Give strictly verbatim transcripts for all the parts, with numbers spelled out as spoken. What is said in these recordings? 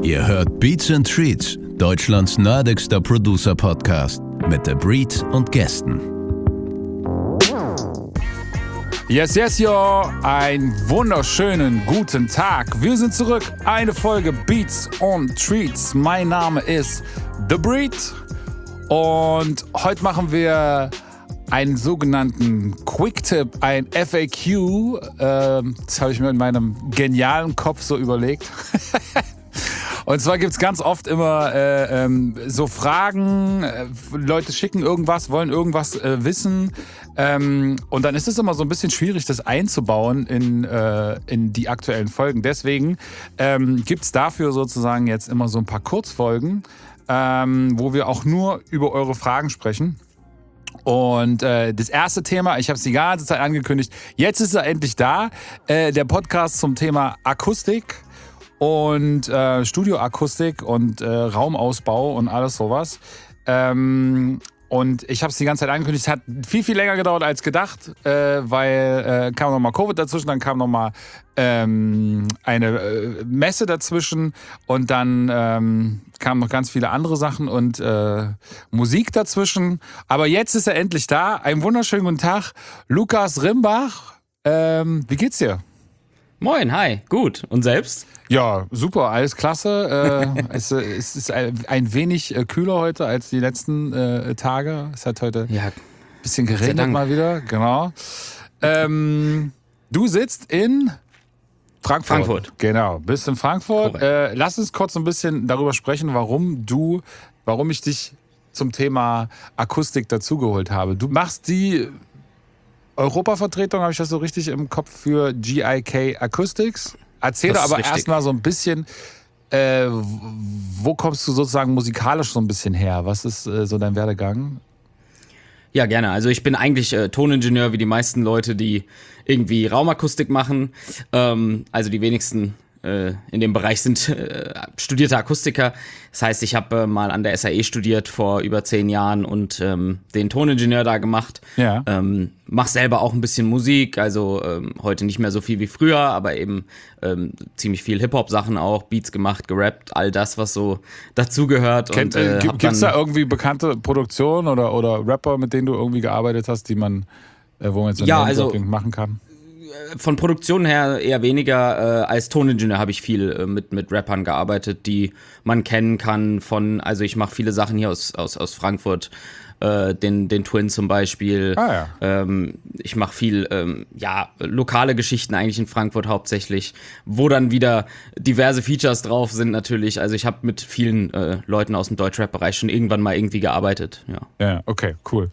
Ihr hört Beats and Treats, Deutschlands nerdigster Producer-Podcast mit The Breed und Gästen. Yes, yes, yo, einen wunderschönen guten Tag. Wir sind zurück, eine Folge Beats und Treats. Mein Name ist The Breed und heute machen wir einen sogenannten Quick-Tip, ein F A Q. Ähm, das habe ich mir in meinem genialen Kopf so überlegt. Und zwar gibt es ganz oft immer äh, ähm, so Fragen, äh, Leute schicken irgendwas, wollen irgendwas äh, wissen ähm, und dann ist es immer so ein bisschen schwierig, das einzubauen in, äh, in die aktuellen Folgen. Deswegen ähm, gibt es dafür sozusagen jetzt immer so ein paar Kurzfolgen, ähm, wo wir auch nur über eure Fragen sprechen. Und äh, das erste Thema, ich habe es die ganze Zeit angekündigt, jetzt ist er endlich da, äh, der Podcast zum Thema Akustik. Und äh, Studioakustik und äh, Raumausbau und alles sowas. Ähm, und ich habe es die ganze Zeit angekündigt, es hat viel, viel länger gedauert als gedacht, äh, weil äh, kam nochmal Covid dazwischen, dann kam nochmal ähm, eine äh, Messe dazwischen und dann ähm, kamen noch ganz viele andere Sachen und äh, Musik dazwischen. Aber jetzt ist er endlich da. Einen wunderschönen guten Tag, Lukas Rimbach. Ähm, wie geht's dir? Moin, hi, gut. Und selbst? Ja, super, alles klasse. Äh, es, es ist ein wenig äh, kühler heute als die letzten äh, Tage. Es hat heute Ja, ein bisschen geregnet mal wieder, genau. Ähm, du sitzt in Frankfurt. Frankfurt. Genau, bist in Frankfurt. Äh, lass uns kurz ein bisschen darüber sprechen, warum du, warum ich dich zum Thema Akustik dazugeholt habe. Du machst die Europavertretung, habe ich das so richtig im Kopf, für G I K Acoustics. Erzähl doch aber erstmal so ein bisschen, äh, wo kommst du sozusagen musikalisch so ein bisschen her? Was ist äh, so dein Werdegang? Ja, gerne. Also ich bin eigentlich äh, Toningenieur, wie die meisten Leute, die irgendwie Raumakustik machen. Ähm, also die wenigsten äh, in dem Bereich sind äh, studierte Akustiker. Das heißt, ich habe äh, mal an der S A E studiert vor über zehn Jahren und ähm, den Toningenieur da gemacht. Ja. Ähm, mach selber auch ein bisschen Musik, also ähm, heute nicht mehr so viel wie früher, aber eben ähm, ziemlich viel Hip-Hop-Sachen auch, Beats gemacht, gerappt, all das, was so dazugehört. Kennt, äh, Gibt es da irgendwie bekannte Produktionen oder, oder Rapper, mit denen du irgendwie gearbeitet hast, die man, äh, wo man jetzt so ein ja, Name-Dropping also, machen kann? Von Produktion her eher weniger. Äh, als Toningenieur habe ich viel äh, mit, mit Rappern gearbeitet, die man kennen kann von, also ich mache viele Sachen hier aus, aus, aus Frankfurt, äh, den, den Twin zum Beispiel. Ah, ja. ähm, ich mache viel, ähm, ja, lokale Geschichten eigentlich in Frankfurt hauptsächlich, wo dann wieder diverse Features drauf sind natürlich. Also ich habe mit vielen äh, Leuten aus dem Deutschrap-Bereich schon irgendwann mal irgendwie gearbeitet, ja. Ja, okay, cool.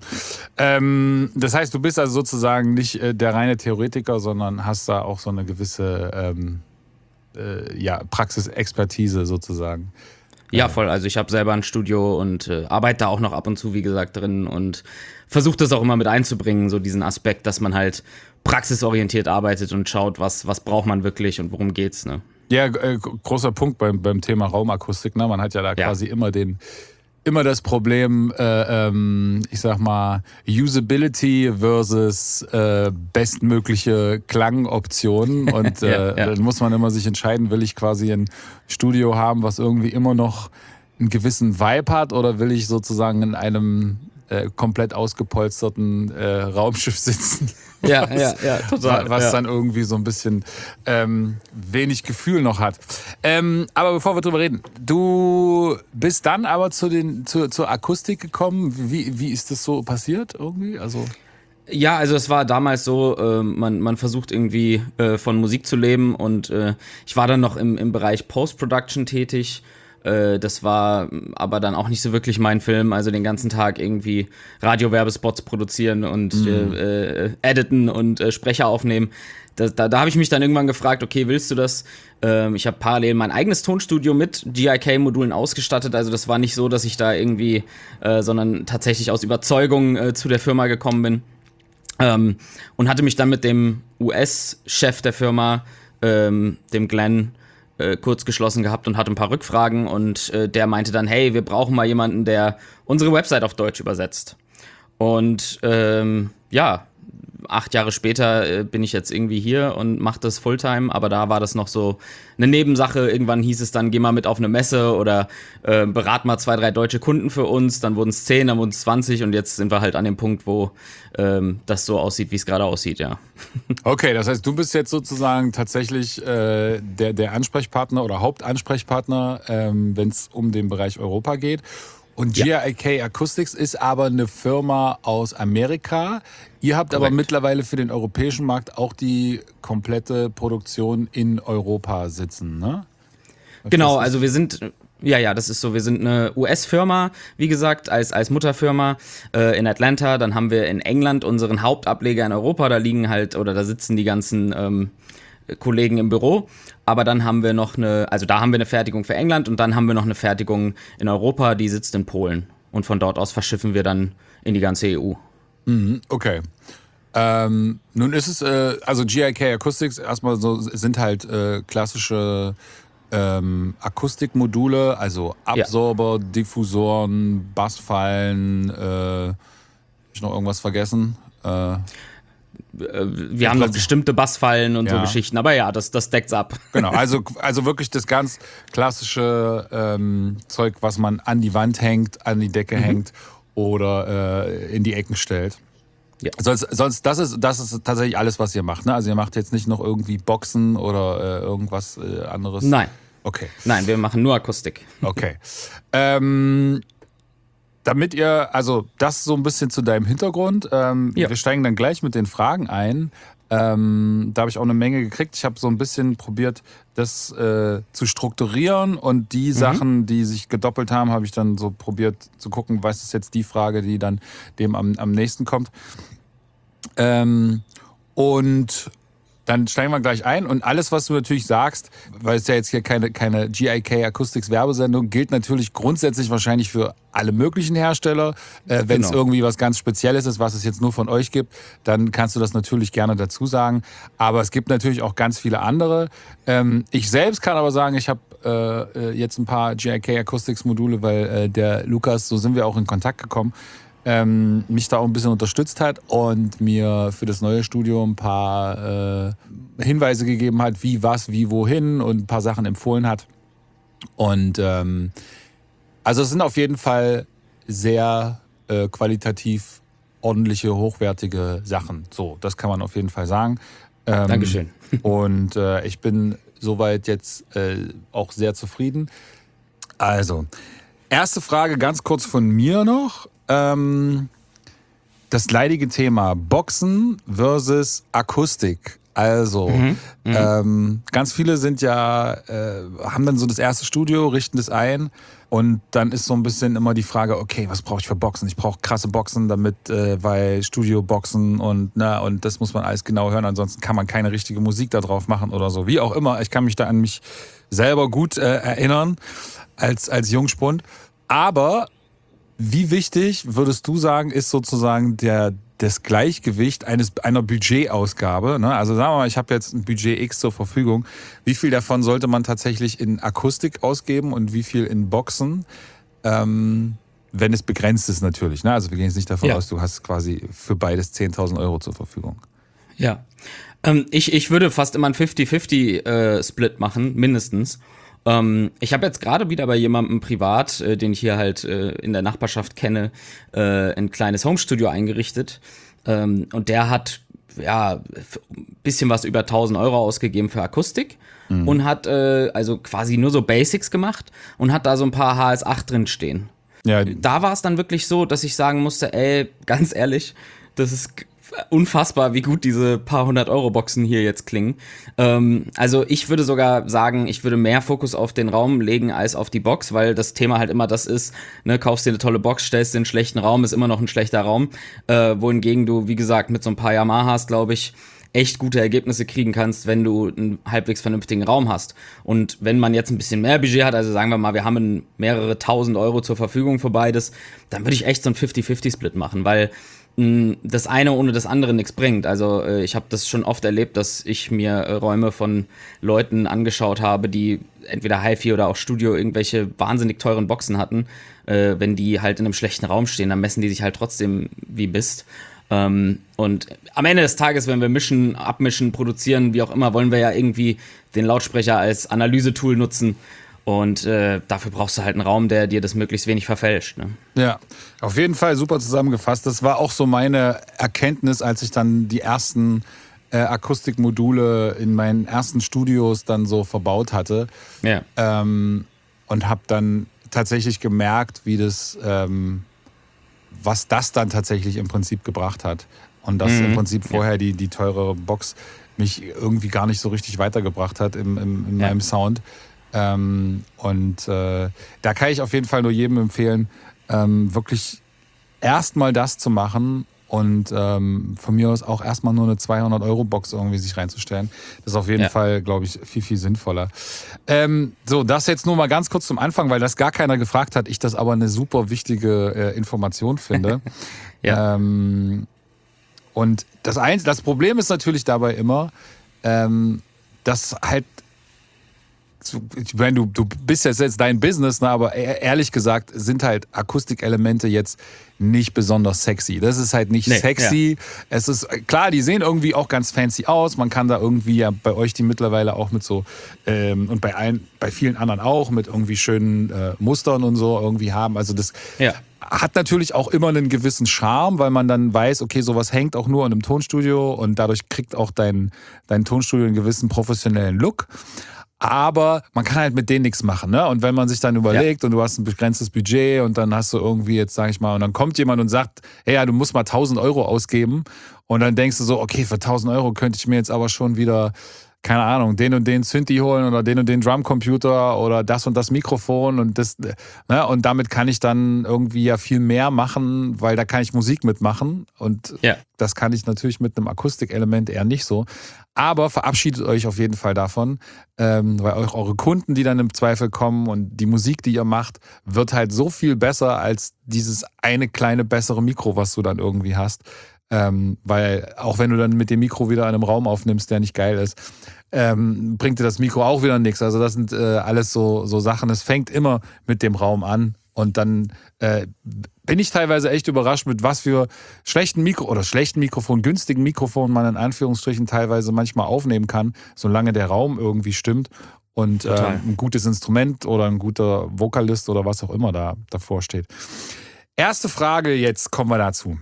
Ähm, das heißt, du bist also sozusagen nicht äh, der reine Theoretiker, sondern hast da auch so eine gewisse ähm, äh, ja, Praxisexpertise sozusagen. Ja, voll. Also ich habe selber ein Studio und äh, arbeite da auch noch ab und zu, wie gesagt, drin und versuche das auch immer mit einzubringen, so diesen Aspekt, dass man halt praxisorientiert arbeitet und schaut, was, was braucht man wirklich und worum geht's, ne? Ja, äh, großer Punkt beim, beim Thema Raumakustik, ne? Man hat ja da Ja. quasi immer den immer das Problem, äh, ähm, ich sag mal, Usability versus äh, bestmögliche Klangoptionen. Und äh, Ja, ja. dann muss man immer sich entscheiden, will ich quasi ein Studio haben, was irgendwie immer noch einen gewissen Vibe hat, oder will ich sozusagen in einem äh, komplett ausgepolsterten äh, Raumschiff sitzen? Ja, was, ja, ja, total. Was ja. dann irgendwie so ein bisschen ähm, wenig Gefühl noch hat. Ähm, aber bevor wir drüber reden, du bist dann aber zu den, zu, zur Akustik gekommen. Wie, wie ist das so passiert irgendwie? Also Ja, also es war damals so, äh, man, man versucht irgendwie äh, von Musik zu leben und äh, ich war dann noch im, im Bereich Post-Production tätig. Äh, das war aber dann auch nicht so wirklich mein Film, also den ganzen Tag irgendwie Radiowerbespots produzieren und mhm. äh, äh, editen und äh, Sprecher aufnehmen. Da, da, da habe ich mich dann irgendwann gefragt, okay, willst du das? Ähm, ich habe parallel mein eigenes Tonstudio mit G I K-Modulen ausgestattet, also das war nicht so, dass ich da irgendwie, äh, sondern tatsächlich aus Überzeugung äh, zu der Firma gekommen bin. Ähm, und hatte mich dann mit dem U S-Chef der Firma, ähm, dem Glenn, äh, kurz geschlossen gehabt und hatte ein paar Rückfragen und äh, der meinte dann, hey, wir brauchen mal jemanden, der unsere Website auf Deutsch übersetzt. Und ähm, ja, acht Jahre später äh, bin ich jetzt irgendwie hier und mache das Fulltime, aber da war das noch so eine Nebensache. Irgendwann hieß es dann, geh mal mit auf eine Messe oder äh, berat mal zwei, drei deutsche Kunden für uns. Dann wurden es zehn, dann wurden es zwanzig und jetzt sind wir halt an dem Punkt, wo ähm, das so aussieht, wie es gerade aussieht, ja. Okay, das heißt, du bist jetzt sozusagen tatsächlich äh, der, der Ansprechpartner oder Hauptansprechpartner, ähm, wenn es um den Bereich Europa geht. Und G I K Acoustics ist aber eine Firma aus Amerika. Ihr habt Korrekt. aber mittlerweile für den europäischen Markt auch die komplette Produktion in Europa sitzen, ne? Genau, also wir sind, ja, ja, das ist so, wir sind eine U S-Firma, wie gesagt, als, als Mutterfirma äh, in Atlanta. Dann haben wir in England unseren Hauptableger in Europa, da liegen halt, oder da sitzen die ganzen ähm, Kollegen im Büro. Aber dann haben wir noch eine, also da haben wir eine Fertigung für England und dann haben wir noch eine Fertigung in Europa, die sitzt in Polen. Und von dort aus verschiffen wir dann in die ganze E U. Mhm, okay. Ähm, nun ist es, äh, also G I K Acoustics erstmal so, sind halt äh, klassische ähm, Akustikmodule, also Absorber, ja. Diffusoren, Bassfallen, äh, hab ich noch irgendwas vergessen? Äh, Wir haben noch bestimmte Bassfallen und ja. so Geschichten, aber ja, das, das deckt's ab. Genau, also, also wirklich das ganz klassische ähm, Zeug, was man an die Wand hängt, an die Decke mhm. hängt oder äh, in die Ecken stellt. Ja. Sonst, sonst das ist, das ist tatsächlich alles, was ihr macht, ne? Also ihr macht jetzt nicht noch irgendwie Boxen oder äh, irgendwas äh, anderes? Nein. Okay. Nein, wir machen nur Akustik. Okay. ähm, Damit ihr, also das so ein bisschen zu deinem Hintergrund. Ähm, ja. Wir steigen dann gleich mit den Fragen ein. Ähm, da habe ich auch eine Menge gekriegt. Ich habe so ein bisschen probiert, das äh, zu strukturieren und die mhm. Sachen, die sich gedoppelt haben, habe ich dann so probiert zu gucken, was ist jetzt die Frage, die dann dem am, am nächsten kommt. Ähm, und dann steigen wir gleich ein und alles, was du natürlich sagst, weil es ja jetzt hier keine, keine G I K Acoustics Werbesendung, gilt natürlich grundsätzlich wahrscheinlich für alle möglichen Hersteller. Äh, Wenn es genau. irgendwie was ganz Spezielles ist, was es jetzt nur von euch gibt, dann kannst du das natürlich gerne dazu sagen. Aber es gibt natürlich auch ganz viele andere. Ähm, ich selbst kann aber sagen, ich habe äh, jetzt ein paar G I K Acoustics Module, weil äh, der Lukas, so sind wir auch in Kontakt gekommen, Ähm, mich da auch ein bisschen unterstützt hat und mir für das neue Studio ein paar äh, Hinweise gegeben hat, wie, was, wie, wohin und ein paar Sachen empfohlen hat. Und ähm, also es sind auf jeden Fall sehr äh, qualitativ ordentliche, hochwertige Sachen. So, das kann man auf jeden Fall sagen. Ähm, Dankeschön. Und äh, ich bin soweit jetzt äh, auch sehr zufrieden. Also, erste Frage ganz kurz von mir noch. Das leidige Thema Boxen versus Akustik. Also, mhm, ähm, ganz viele sind ja, äh, haben dann so das erste Studio, richten das ein und dann ist so ein bisschen immer die Frage, okay, was brauche ich für Boxen? Ich brauche krasse Boxen, damit, äh, weil Studio-Boxen und, na, und das muss man alles genau hören, ansonsten kann man keine richtige Musik da drauf machen oder so. Wie auch immer, ich kann mich da an mich selber gut äh, erinnern als, als Jungspund. Aber wie wichtig, würdest du sagen, ist sozusagen der, das Gleichgewicht eines, einer Budgetausgabe? Ne? Also sagen wir mal, ich habe jetzt ein Budget X zur Verfügung. Wie viel davon sollte man tatsächlich in Akustik ausgeben und wie viel in Boxen? Ähm, wenn es begrenzt ist natürlich. Ne? Also wir gehen jetzt nicht davon ja. aus, du hast quasi für beides zehntausend Euro zur Verfügung. Ja, ähm, ich, ich würde fast immer einen fünfzig fünfzig äh, Split machen, mindestens. Ähm, ich habe jetzt gerade wieder bei jemandem privat, äh, den ich hier halt äh, in der Nachbarschaft kenne, äh, ein kleines Homestudio eingerichtet. Ähm, und der hat ja ein bisschen was über tausend Euro ausgegeben für Akustik mhm. und hat äh, also quasi nur so Basics gemacht und hat da so ein paar H S acht drin stehen. Ja. Da war es dann wirklich so, dass ich sagen musste, ey, ganz ehrlich, das ist unfassbar, wie gut diese paar hundert Euro Boxen hier jetzt klingen. Ähm, also ich würde sogar sagen, ich würde mehr Fokus auf den Raum legen als auf die Box, weil das Thema halt immer das ist, ne, kaufst dir eine tolle Box, stellst dir einen schlechten Raum, ist immer noch ein schlechter Raum. Äh, wohingegen du, wie gesagt, mit so ein paar Yamahas, glaube ich, echt gute Ergebnisse kriegen kannst, wenn du einen halbwegs vernünftigen Raum hast. Und wenn man jetzt ein bisschen mehr Budget hat, also sagen wir mal, wir haben mehrere tausend Euro zur Verfügung für beides, dann würde ich echt so einen fünfzig fünfzig Split machen, weil das eine ohne das andere nichts bringt. Also äh, ich habe das schon oft erlebt, dass ich mir äh, Räume von Leuten angeschaut habe, die entweder Hi-Fi oder auch Studio irgendwelche wahnsinnig teuren Boxen hatten. Äh, wenn die halt in einem schlechten Raum stehen, dann messen die sich halt trotzdem wie Mist. Ähm, und am Ende des Tages, wenn wir mischen, abmischen, produzieren, wie auch immer, wollen wir ja irgendwie den Lautsprecher als Analysetool nutzen. Und äh, dafür brauchst du halt einen Raum, der dir das möglichst wenig verfälscht. Ne? Ja, auf jeden Fall super zusammengefasst. Das war auch so meine Erkenntnis, als ich dann die ersten äh, Akustikmodule in meinen ersten Studios dann so verbaut hatte. Ja. Ähm, und habe dann tatsächlich gemerkt, wie das, ähm, was das dann tatsächlich im Prinzip gebracht hat. Und dass Mhm. im Prinzip vorher Ja. die, die teurere Box mich irgendwie gar nicht so richtig weitergebracht hat im, im, in Ja. meinem Sound. Ähm, und äh, da kann ich auf jeden Fall nur jedem empfehlen, ähm, wirklich erstmal das zu machen und ähm, von mir aus auch erstmal nur eine zweihundert-Euro-Box irgendwie sich reinzustellen. Das ist auf jeden Ja. Fall, glaube ich, viel, viel sinnvoller. Ähm, so, das jetzt nur mal ganz kurz zum Anfang, weil das gar keiner gefragt hat, ich das aber eine super wichtige äh, Information finde. Ja. ähm, und das, Einz- das Problem ist natürlich dabei immer, ähm, dass halt ich meine, du, du bist jetzt, jetzt dein Business, ne, aber ehrlich gesagt sind halt Akustikelemente jetzt nicht besonders sexy. Das ist halt nicht Nee, sexy. Ja. Es ist klar, die sehen irgendwie auch ganz fancy aus. Man kann da irgendwie ja bei euch die mittlerweile auch mit so ähm, und bei allen, bei vielen anderen auch mit irgendwie schönen äh, Mustern und so irgendwie haben. Also das Ja. hat natürlich auch immer einen gewissen Charme, weil man dann weiß, okay, sowas hängt auch nur in einem Tonstudio und dadurch kriegt auch dein, dein Tonstudio einen gewissen professionellen Look. Aber man kann halt mit denen nichts machen, ne? Und wenn man sich dann überlegt, ja, und du hast ein begrenztes Budget und dann hast du irgendwie jetzt, sag ich mal, und dann kommt jemand und sagt, hey, ja, du musst mal tausend Euro ausgeben und dann denkst du so, okay, für tausend Euro könnte ich mir jetzt aber schon wieder, keine Ahnung, den und den Synthi holen oder den und den Drumcomputer oder das und das Mikrofon und das, ne? Und damit kann ich dann irgendwie ja viel mehr machen, weil da kann ich Musik mitmachen und Ja. das kann ich natürlich mit einem Akustikelement eher nicht so. Aber verabschiedet euch auf jeden Fall davon, ähm, weil auch eure Kunden, die dann im Zweifel kommen und die Musik, die ihr macht, wird halt so viel besser als dieses eine kleine bessere Mikro, was du dann irgendwie hast. Ähm, weil auch wenn du dann mit dem Mikro wieder in einem Raum aufnimmst, der nicht geil ist, ähm, bringt dir das Mikro auch wieder nichts. Also das sind äh, alles so, so Sachen. Es fängt immer mit dem Raum an. Und dann äh, bin ich teilweise echt überrascht, mit was für schlechten Mikro oder schlechten Mikrofon, günstigen Mikrofonen man in Anführungsstrichen teilweise manchmal aufnehmen kann, solange der Raum irgendwie stimmt und äh, ein gutes Instrument oder ein guter Vokalist oder was auch immer da davor steht. Erste Frage, jetzt kommen wir dazu.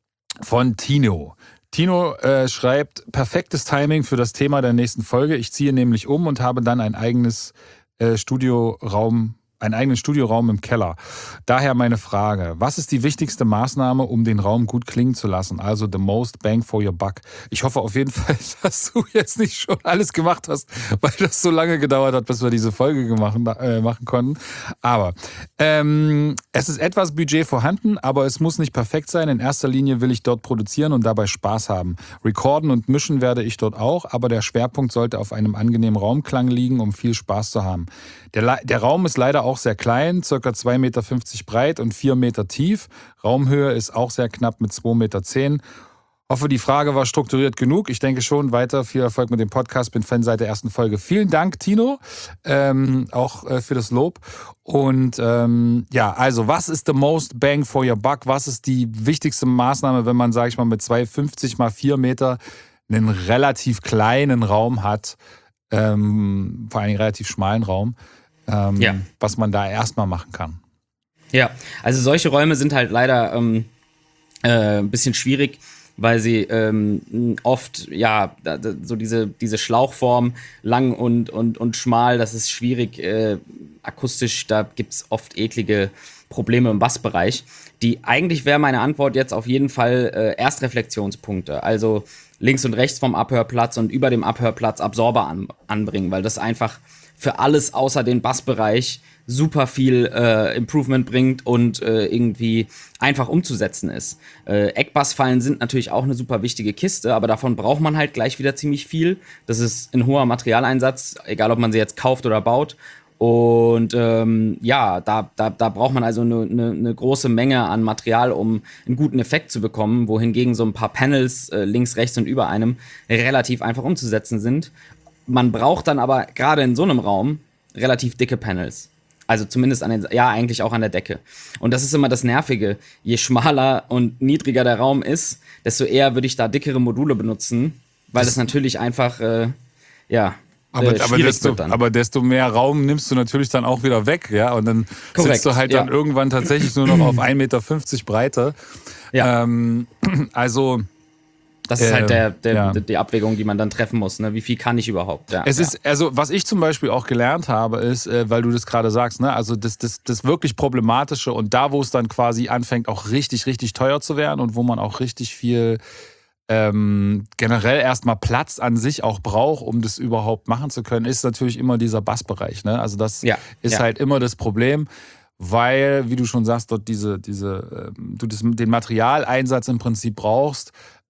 Von Tino. Tino äh, schreibt, perfektes Timing für das Thema der nächsten Folge. Ich ziehe nämlich um und habe dann ein eigenes äh, Studioraum einen eigenen Studioraum im Keller. Daher meine Frage, was ist die wichtigste Maßnahme, um den Raum gut klingen zu lassen? Also the most bang for your buck. Ich hoffe auf jeden Fall, dass du jetzt nicht schon alles gemacht hast, weil das so lange gedauert hat, bis wir diese Folge gemacht, äh, machen konnten. Aber ähm, es ist etwas Budget vorhanden, aber es muss nicht perfekt sein. In erster Linie will ich dort produzieren und dabei Spaß haben. Recorden und mischen werde ich dort auch, aber der Schwerpunkt sollte auf einem angenehmen Raumklang liegen, um viel Spaß zu haben. Der, der Raum ist leider auch sehr klein, ca. zwei Meter fünfzig breit und vier Meter tief. Raumhöhe ist auch sehr knapp mit zwei Meter zehn. Hoffe, die Frage war strukturiert genug. Ich denke schon. Weiter viel Erfolg mit dem Podcast. Bin Fan seit der ersten Folge. Vielen Dank, Tino, ähm, auch äh, für das Lob. Und ähm, ja, also was ist the most bang for your buck? Was ist die wichtigste Maßnahme, wenn man, sage ich mal, mit zwei Meter fünfzig mal vier Meter einen relativ kleinen Raum hat, ähm, vor allem einen relativ schmalen Raum? Ähm, ja. Was man da erstmal machen kann. Ja, also solche Räume sind halt leider ähm, äh, ein bisschen schwierig, weil sie ähm, oft, ja, so diese, diese Schlauchform, lang und, und, und schmal, das ist schwierig äh, akustisch, da gibt's oft eklige Probleme im Bassbereich. Die, eigentlich wäre meine Antwort jetzt auf jeden Fall äh, Erstreflexionspunkte, also links und rechts vom Abhörplatz und über dem Abhörplatz Absorber an, anbringen, weil das einfach für alles außer den Bassbereich super viel äh, Improvement bringt und äh, irgendwie einfach umzusetzen ist. Äh, Eckbassfallen sind natürlich auch eine super wichtige Kiste, aber davon braucht man halt gleich wieder ziemlich viel. Das ist ein hoher Materialeinsatz, egal ob man sie jetzt kauft oder baut. Und ähm, ja, da, da, da braucht man also eine, eine, eine große Menge an Material, um einen guten Effekt zu bekommen, wohingegen so ein paar Panels äh, links, rechts und über einem relativ einfach umzusetzen sind. Man braucht dann aber gerade in so einem Raum relativ dicke Panels. Also zumindest an den, ja, eigentlich auch an der Decke. Und das ist immer das Nervige. Je schmaler und niedriger der Raum ist, desto eher würde ich da dickere Module benutzen, weil das, das natürlich einfach, äh, ja, aber, äh, aber, desto, aber desto mehr Raum nimmst du natürlich dann auch wieder weg, ja. Und dann Korrekt, sitzt du halt ja. dann irgendwann tatsächlich nur noch auf ein Meter fünfzig Breite. Ja. Ähm, also. Das ist halt der, der, ja. die Abwägung, die man dann treffen muss. Ne? Wie viel kann ich überhaupt? Ja, es ja. ist, also was ich zum Beispiel auch gelernt habe, ist, äh, weil du das gerade sagst, ne? Also das, das, das wirklich Problematische und da, wo es dann quasi anfängt, auch richtig, richtig teuer zu werden und wo man auch richtig viel ähm, generell erstmal Platz an sich auch braucht, um das überhaupt machen zu können, ist natürlich immer dieser Bassbereich. Ne? Also das ja. ist ja. halt immer das Problem. Weil, wie du schon sagst, dort diese, diese, ähm, du das, den Materialeinsatz im Prinzip brauchst.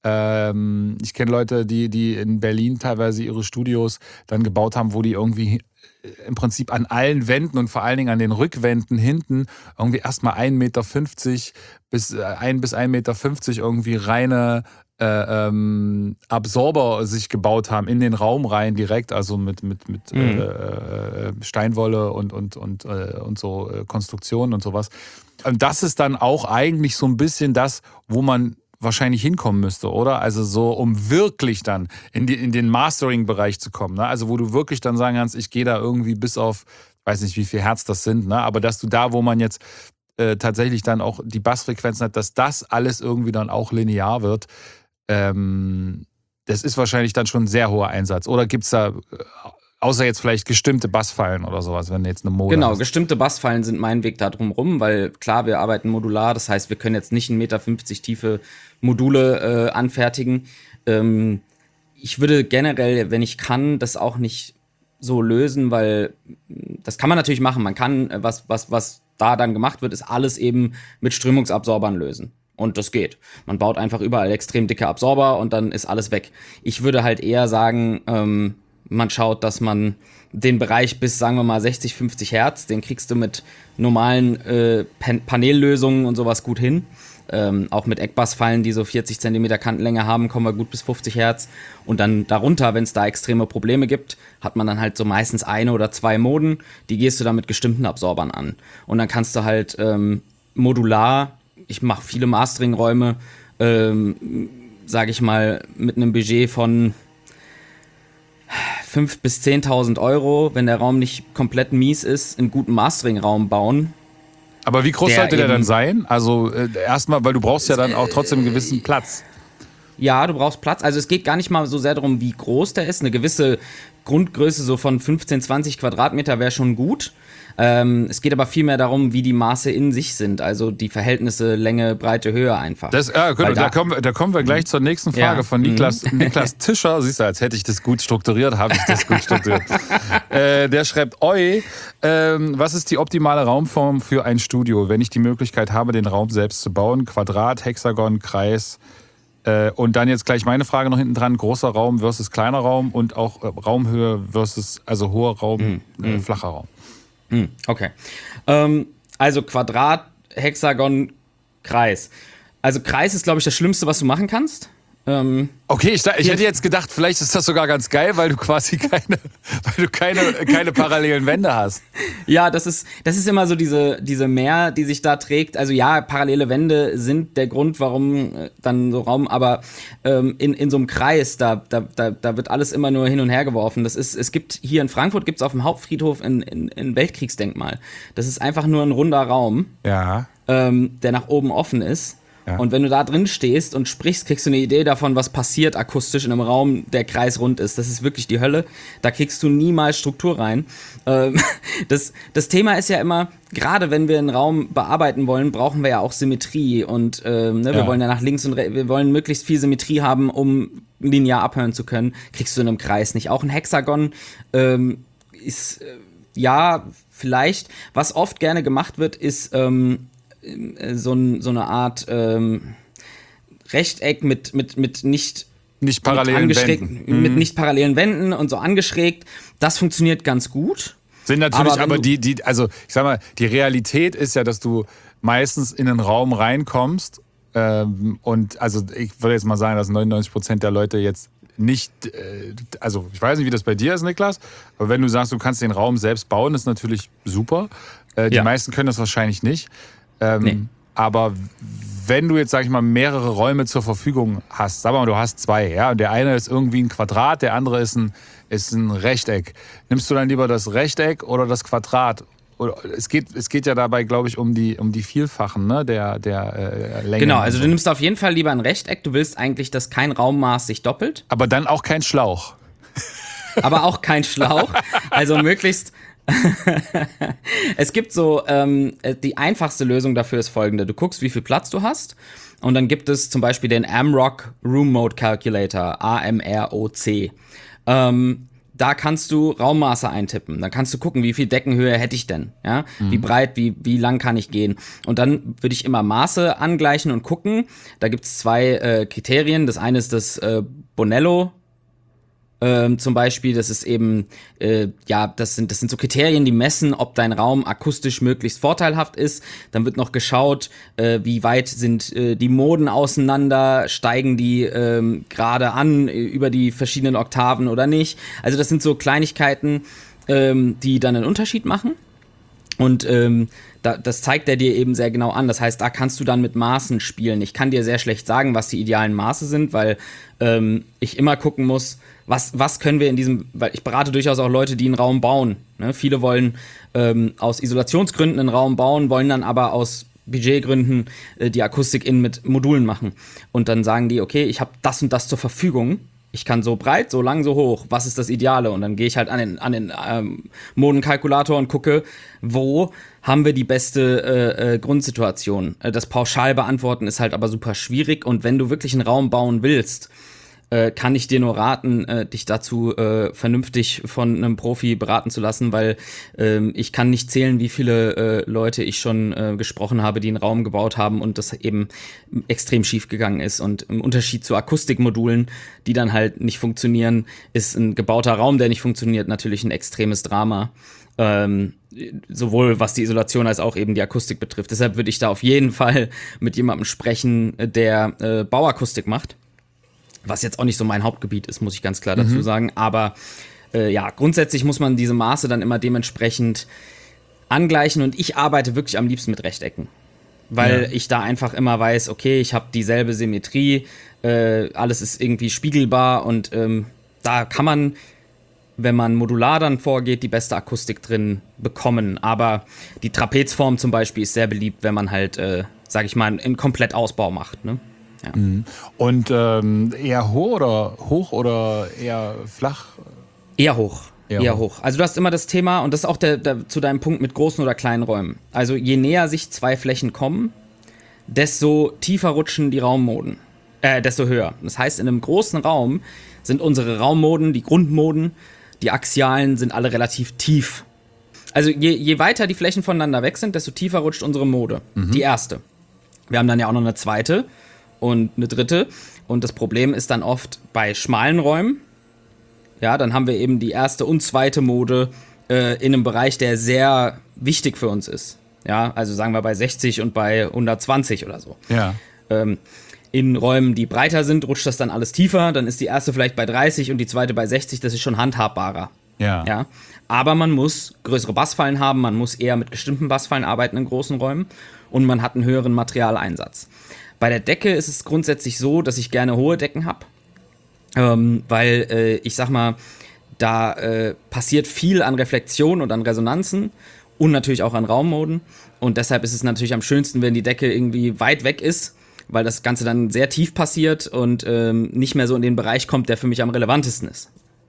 Ähm, ich kenne Leute, die, die in Berlin teilweise ihre Studios dann gebaut haben, wo die irgendwie im Prinzip an allen Wänden und vor allen Dingen an den Rückwänden hinten irgendwie erstmal ein Meter fünfzig bis ein bis ein Meter fünfzig irgendwie reine Äh, ähm, Absorber sich gebaut haben in den Raum rein direkt, also mit, mit, mit mhm. äh, Steinwolle und, und, und, äh, und so äh, Konstruktionen und sowas. Und das ist dann auch eigentlich so ein bisschen das, wo man wahrscheinlich hinkommen müsste, oder? Also so, um wirklich dann in, die, in den Mastering-Bereich zu kommen. Ne? Also wo du wirklich dann sagen kannst, ich gehe da irgendwie bis auf, weiß nicht, wie viel Hertz das sind, ne? Aber dass du da, wo man jetzt äh, tatsächlich dann auch die Bassfrequenzen hat, dass das alles irgendwie dann auch linear wird. Ähm, das ist wahrscheinlich dann schon ein sehr hoher Einsatz. Oder gibt es da, außer jetzt vielleicht gestimmte Bassfallen oder sowas, wenn du jetzt eine Mode Genau, hast? Gestimmte Bassfallen sind mein Weg da drum rum, weil klar, wir arbeiten modular, das heißt, wir können jetzt nicht ein Meter fünfzig tiefe Module äh, anfertigen. Ähm, ich würde generell, wenn ich kann, das auch nicht so lösen, weil das kann man natürlich machen. Man kann, was, was, was da dann gemacht wird, ist alles eben mit Strömungsabsorbern lösen. Und das geht. Man baut einfach überall extrem dicke Absorber und dann ist alles weg. Ich würde halt eher sagen, ähm, man schaut, dass man den Bereich bis, sagen wir mal, sechzig, fünfzig Hertz, den kriegst du mit normalen äh, Pan- Panellösungen und sowas gut hin. Ähm, auch mit Eckbassfallen, die so vierzig Zentimeter Kantenlänge haben, kommen wir gut bis fünfzig Hertz. Und dann darunter, wenn es da extreme Probleme gibt, hat man dann halt so meistens eine oder zwei Moden. Die gehst du dann mit gestimmten Absorbern an. Und dann kannst du halt ähm, modular, ich mache viele Mastering-Räume, ähm, sage ich mal, mit einem Budget von fünftausend bis zehntausend Euro, wenn der Raum nicht komplett mies ist, einen guten Mastering-Raum bauen. Aber wie groß der sollte der dann sein? Also äh, erstmal, weil du brauchst ja dann auch trotzdem einen gewissen Platz. Ja, du brauchst Platz. Also es geht gar nicht mal so sehr darum, wie groß der ist. Eine gewisse Grundgröße so von fünfzehn, zwanzig Quadratmeter wäre schon gut. Ähm, es geht aber vielmehr darum, wie die Maße in sich sind. Also die Verhältnisse Länge, Breite, Höhe einfach. Das, äh, da, da, kommen, da kommen wir gleich zur nächsten Frage ja. von Niklas, Niklas Tischer. Siehst du, als hätte ich das gut strukturiert, habe ich das gut strukturiert. äh, der schreibt, Oi, ähm, was ist die optimale Raumform für ein Studio, wenn ich die Möglichkeit habe, den Raum selbst zu bauen? Quadrat, Hexagon, Kreis. Äh, und dann jetzt gleich meine Frage noch hinten dran, großer Raum versus kleiner Raum und auch äh, Raumhöhe versus, also hoher Raum, mhm. äh, flacher Raum. Okay. Ähm, also Quadrat, Hexagon, Kreis. Also Kreis ist, glaube ich, das Schlimmste, was du machen kannst. Ähm, okay, ich, ich hätte jetzt gedacht, vielleicht ist das sogar ganz geil, weil du quasi keine, weil du keine, keine parallelen Wände hast. Ja, das ist, das ist immer so diese, diese Mehr, die sich da trägt. Also ja, parallele Wände sind der Grund, warum dann so Raum, aber ähm, in, in so einem Kreis, da, da, da, da wird alles immer nur hin und her geworfen. Das ist, es gibt hier in Frankfurt gibt's auf dem Hauptfriedhof ein, ein, ein Weltkriegsdenkmal. Das ist einfach nur ein runder Raum, ja. ähm, der nach oben offen ist. Ja. Und wenn du da drin stehst und sprichst, kriegst du eine Idee davon, was passiert akustisch in einem Raum, der kreisrund ist. Das ist wirklich die Hölle. Da kriegst du niemals Struktur rein. Ähm, das, das Thema ist ja immer, gerade wenn wir einen Raum bearbeiten wollen, brauchen wir ja auch Symmetrie. Und ähm, ne, wir ja. wollen ja nach links und rechts, wir wollen möglichst viel Symmetrie haben, um linear abhören zu können. Kriegst du in einem Kreis nicht. Auch ein Hexagon ähm, ist, äh, ja, vielleicht. Was oft gerne gemacht wird, ist ähm, So, ein, so eine Art ähm, Rechteck mit, mit, mit nicht, nicht parallelen mit Wänden. Mit nicht parallelen Wänden und so angeschrägt. Das funktioniert ganz gut. Sind natürlich aber, aber die, die, also ich sag mal, die Realität ist ja, dass du meistens in einen Raum reinkommst ähm, und also ich würde jetzt mal sagen, dass neunundneunzig Prozent der Leute jetzt nicht, äh, also ich weiß nicht, wie das bei dir ist, Niklas, aber wenn du sagst, du kannst den Raum selbst bauen, ist natürlich super. Äh, die Ja. meisten können das wahrscheinlich nicht. Ähm, Nee. Aber wenn du jetzt, sag ich mal, mehrere Räume zur Verfügung hast, sag mal, du hast zwei, ja, und der eine ist irgendwie ein Quadrat, der andere ist ein, ist ein Rechteck. Nimmst du dann lieber das Rechteck oder das Quadrat? Oder, es, geht, es geht ja dabei, glaube ich, um die, um die Vielfachen, ne, der, der äh, Länge. Genau, also du nimmst auf jeden Fall lieber ein Rechteck. Du willst eigentlich, dass kein Raummaß sich doppelt, Aber dann auch kein Schlauch. aber auch kein Schlauch. Also möglichst. Es gibt so, ähm, die einfachste Lösung dafür ist folgende. Du guckst, wie viel Platz du hast und dann gibt es zum Beispiel den AMROC Room Mode Calculator, A M R O C. Ähm, da kannst du Raummaße eintippen. Dann kannst du gucken, wie viel Deckenhöhe hätte ich denn, ja? Mhm. Wie breit, wie, wie lang kann ich gehen? Und dann würde ich immer Maße angleichen und gucken. Da gibt es zwei äh, Kriterien. Das eine ist das äh, Bonello Ähm, zum Beispiel, das ist eben, äh, ja, das sind, das sind so Kriterien, die messen, ob dein Raum akustisch möglichst vorteilhaft ist. Dann wird noch geschaut, äh, wie weit sind äh, die Moden auseinander, steigen die ähm, gerade an äh, über die verschiedenen Oktaven oder nicht. Also das sind so Kleinigkeiten, ähm, die dann einen Unterschied machen. Und ähm, da, das zeigt er dir eben sehr genau an. Das heißt, da kannst du dann mit Maßen spielen. Ich kann dir sehr schlecht sagen, was die idealen Maße sind, weil ähm, ich immer gucken muss, was, was können wir in diesem, weil ich berate durchaus auch Leute, die einen Raum bauen. Ne? Viele wollen ähm, aus Isolationsgründen einen Raum bauen, wollen dann aber aus Budgetgründen äh, die Akustik innen mit Modulen machen. Und dann sagen die, okay, ich habe das und das zur Verfügung. Ich kann so breit, so lang, so hoch. Was ist das Ideale? Und dann gehe ich halt an den, an den ähm, Modenkalkulator und gucke, wo haben wir die beste äh, äh, Grundsituation. Äh, das pauschal beantworten ist halt aber super schwierig. Und wenn du wirklich einen Raum bauen willst, äh, kann ich dir nur raten, äh, dich dazu äh, vernünftig von einem Profi beraten zu lassen, weil äh, ich kann nicht zählen, wie viele äh, Leute ich schon äh, gesprochen habe, die einen Raum gebaut haben und das eben extrem schief gegangen ist. Und im Unterschied zu Akustikmodulen, die dann halt nicht funktionieren, ist ein gebauter Raum, der nicht funktioniert, natürlich ein extremes Drama. Ähm, sowohl was die Isolation als auch eben die Akustik betrifft. Deshalb würde ich da auf jeden Fall mit jemandem sprechen, der äh, Bauakustik macht. Was jetzt auch nicht so mein Hauptgebiet ist, muss ich ganz klar dazu mhm. sagen. Aber äh, ja, grundsätzlich muss man diese Maße dann immer dementsprechend angleichen. Und ich arbeite wirklich am liebsten mit Rechtecken. Weil ja. ich da einfach immer weiß, okay, ich habe dieselbe Symmetrie, äh, alles ist irgendwie spiegelbar. Und ähm, da kann man, wenn man modular dann vorgeht, die beste Akustik drin bekommen. Aber die Trapezform zum Beispiel ist sehr beliebt, wenn man halt, äh, sag ich mal, einen Komplettausbau macht, ne? Ja. Und ähm, eher hoch oder hoch oder eher flach? Eher hoch. Eher, eher hoch. hoch. Also du hast immer das Thema, und das ist auch der, der, zu deinem Punkt mit großen oder kleinen Räumen. Also je näher sich zwei Flächen kommen, desto tiefer rutschen die Raummoden. Äh, desto höher. Das heißt, in einem großen Raum sind unsere Raummoden, die Grundmoden, die axialen, sind alle relativ tief. Also je, je weiter die Flächen voneinander weg sind, desto tiefer rutscht unsere Mode. Mhm. Die erste. Wir haben dann ja auch noch eine zweite und eine dritte. Und das Problem ist dann oft bei schmalen Räumen, ja, dann haben wir eben die erste und zweite Mode äh, in einem Bereich, der sehr wichtig für uns ist. Ja, also sagen wir bei sechzig und bei hundertzwanzig oder so. Ja. Ähm, in Räumen, die breiter sind, rutscht das dann alles tiefer. Dann ist die erste vielleicht bei dreißig und die zweite bei sechzig. Das ist schon handhabbarer. Ja. Ja. Aber man muss größere Bassfallen haben, man muss eher mit bestimmten Bassfallen arbeiten in großen Räumen und man hat einen höheren Materialeinsatz. Bei der Decke ist es grundsätzlich so, dass ich gerne hohe Decken habe, ähm, weil äh, ich sag mal, da äh, passiert viel an Reflexion und an Resonanzen und natürlich auch an Raummoden. Und deshalb ist es natürlich am schönsten, wenn die Decke irgendwie weit weg ist, weil das Ganze dann sehr tief passiert und ähm, nicht mehr so in den Bereich kommt, der für mich am relevantesten ist.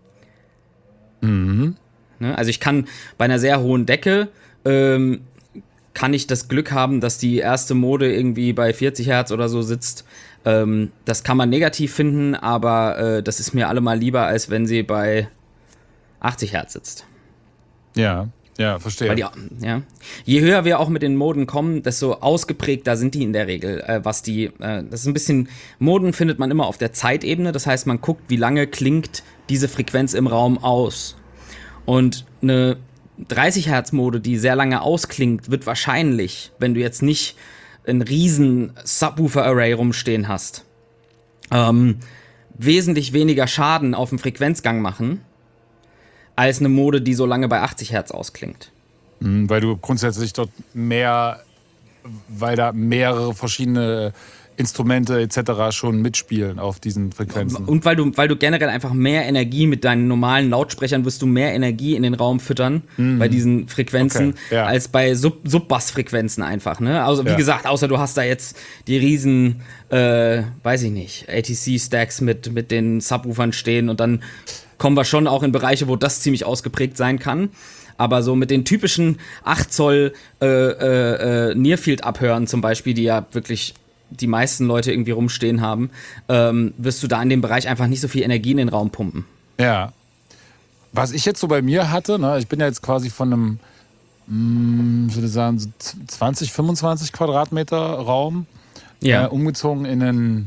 Mhm. Ne? Also ich kann bei einer sehr hohen Decke ähm, kann ich das Glück haben, dass die erste Mode irgendwie bei vierzig Hertz oder so sitzt. Ähm, das kann man negativ finden, aber äh, das ist mir allemal lieber, als wenn sie bei achtzig Hertz sitzt. Ja, ja, verstehe. Weil die, ja. Je höher wir auch mit den Moden kommen, desto ausgeprägter sind die in der Regel. Äh, was die, äh, das ist ein bisschen, Moden findet man immer auf der Zeitebene. Das heißt, man guckt, wie lange klingt diese Frequenz im Raum aus. Und eine dreißig Hertz Mode, die sehr lange ausklingt, wird wahrscheinlich, wenn du jetzt nicht einen riesen Subwoofer-Array rumstehen hast, ähm, wesentlich weniger Schaden auf dem Frequenzgang machen, als eine Mode, die so lange bei achtzig Hertz ausklingt. Mhm, weil du grundsätzlich dort mehr, weil da mehrere verschiedene Instrumente et cetera schon mitspielen auf diesen Frequenzen. Und weil du, weil du generell einfach mehr Energie mit deinen normalen Lautsprechern wirst du mehr Energie in den Raum füttern mhm. bei diesen Frequenzen okay, ja. als bei Sub- Subbass-Frequenzen einfach. Ne? Also wie ja. gesagt, außer du hast da jetzt die riesen, äh, weiß ich nicht, A T C-Stacks mit, mit den Subwoofern stehen und dann kommen wir schon auch in Bereiche, wo das ziemlich ausgeprägt sein kann. Aber so mit den typischen acht Zoll äh, äh, äh, Nearfield-Abhören zum Beispiel, die ja wirklich die meisten Leute irgendwie rumstehen haben, ähm, wirst du da in dem Bereich einfach nicht so viel Energie in den Raum pumpen. Ja. Was ich jetzt so bei mir hatte, ne, ich bin ja jetzt quasi von einem, mh, ich würde sagen, so zwanzig, fünfundzwanzig Quadratmeter Raum ja. äh, umgezogen in einen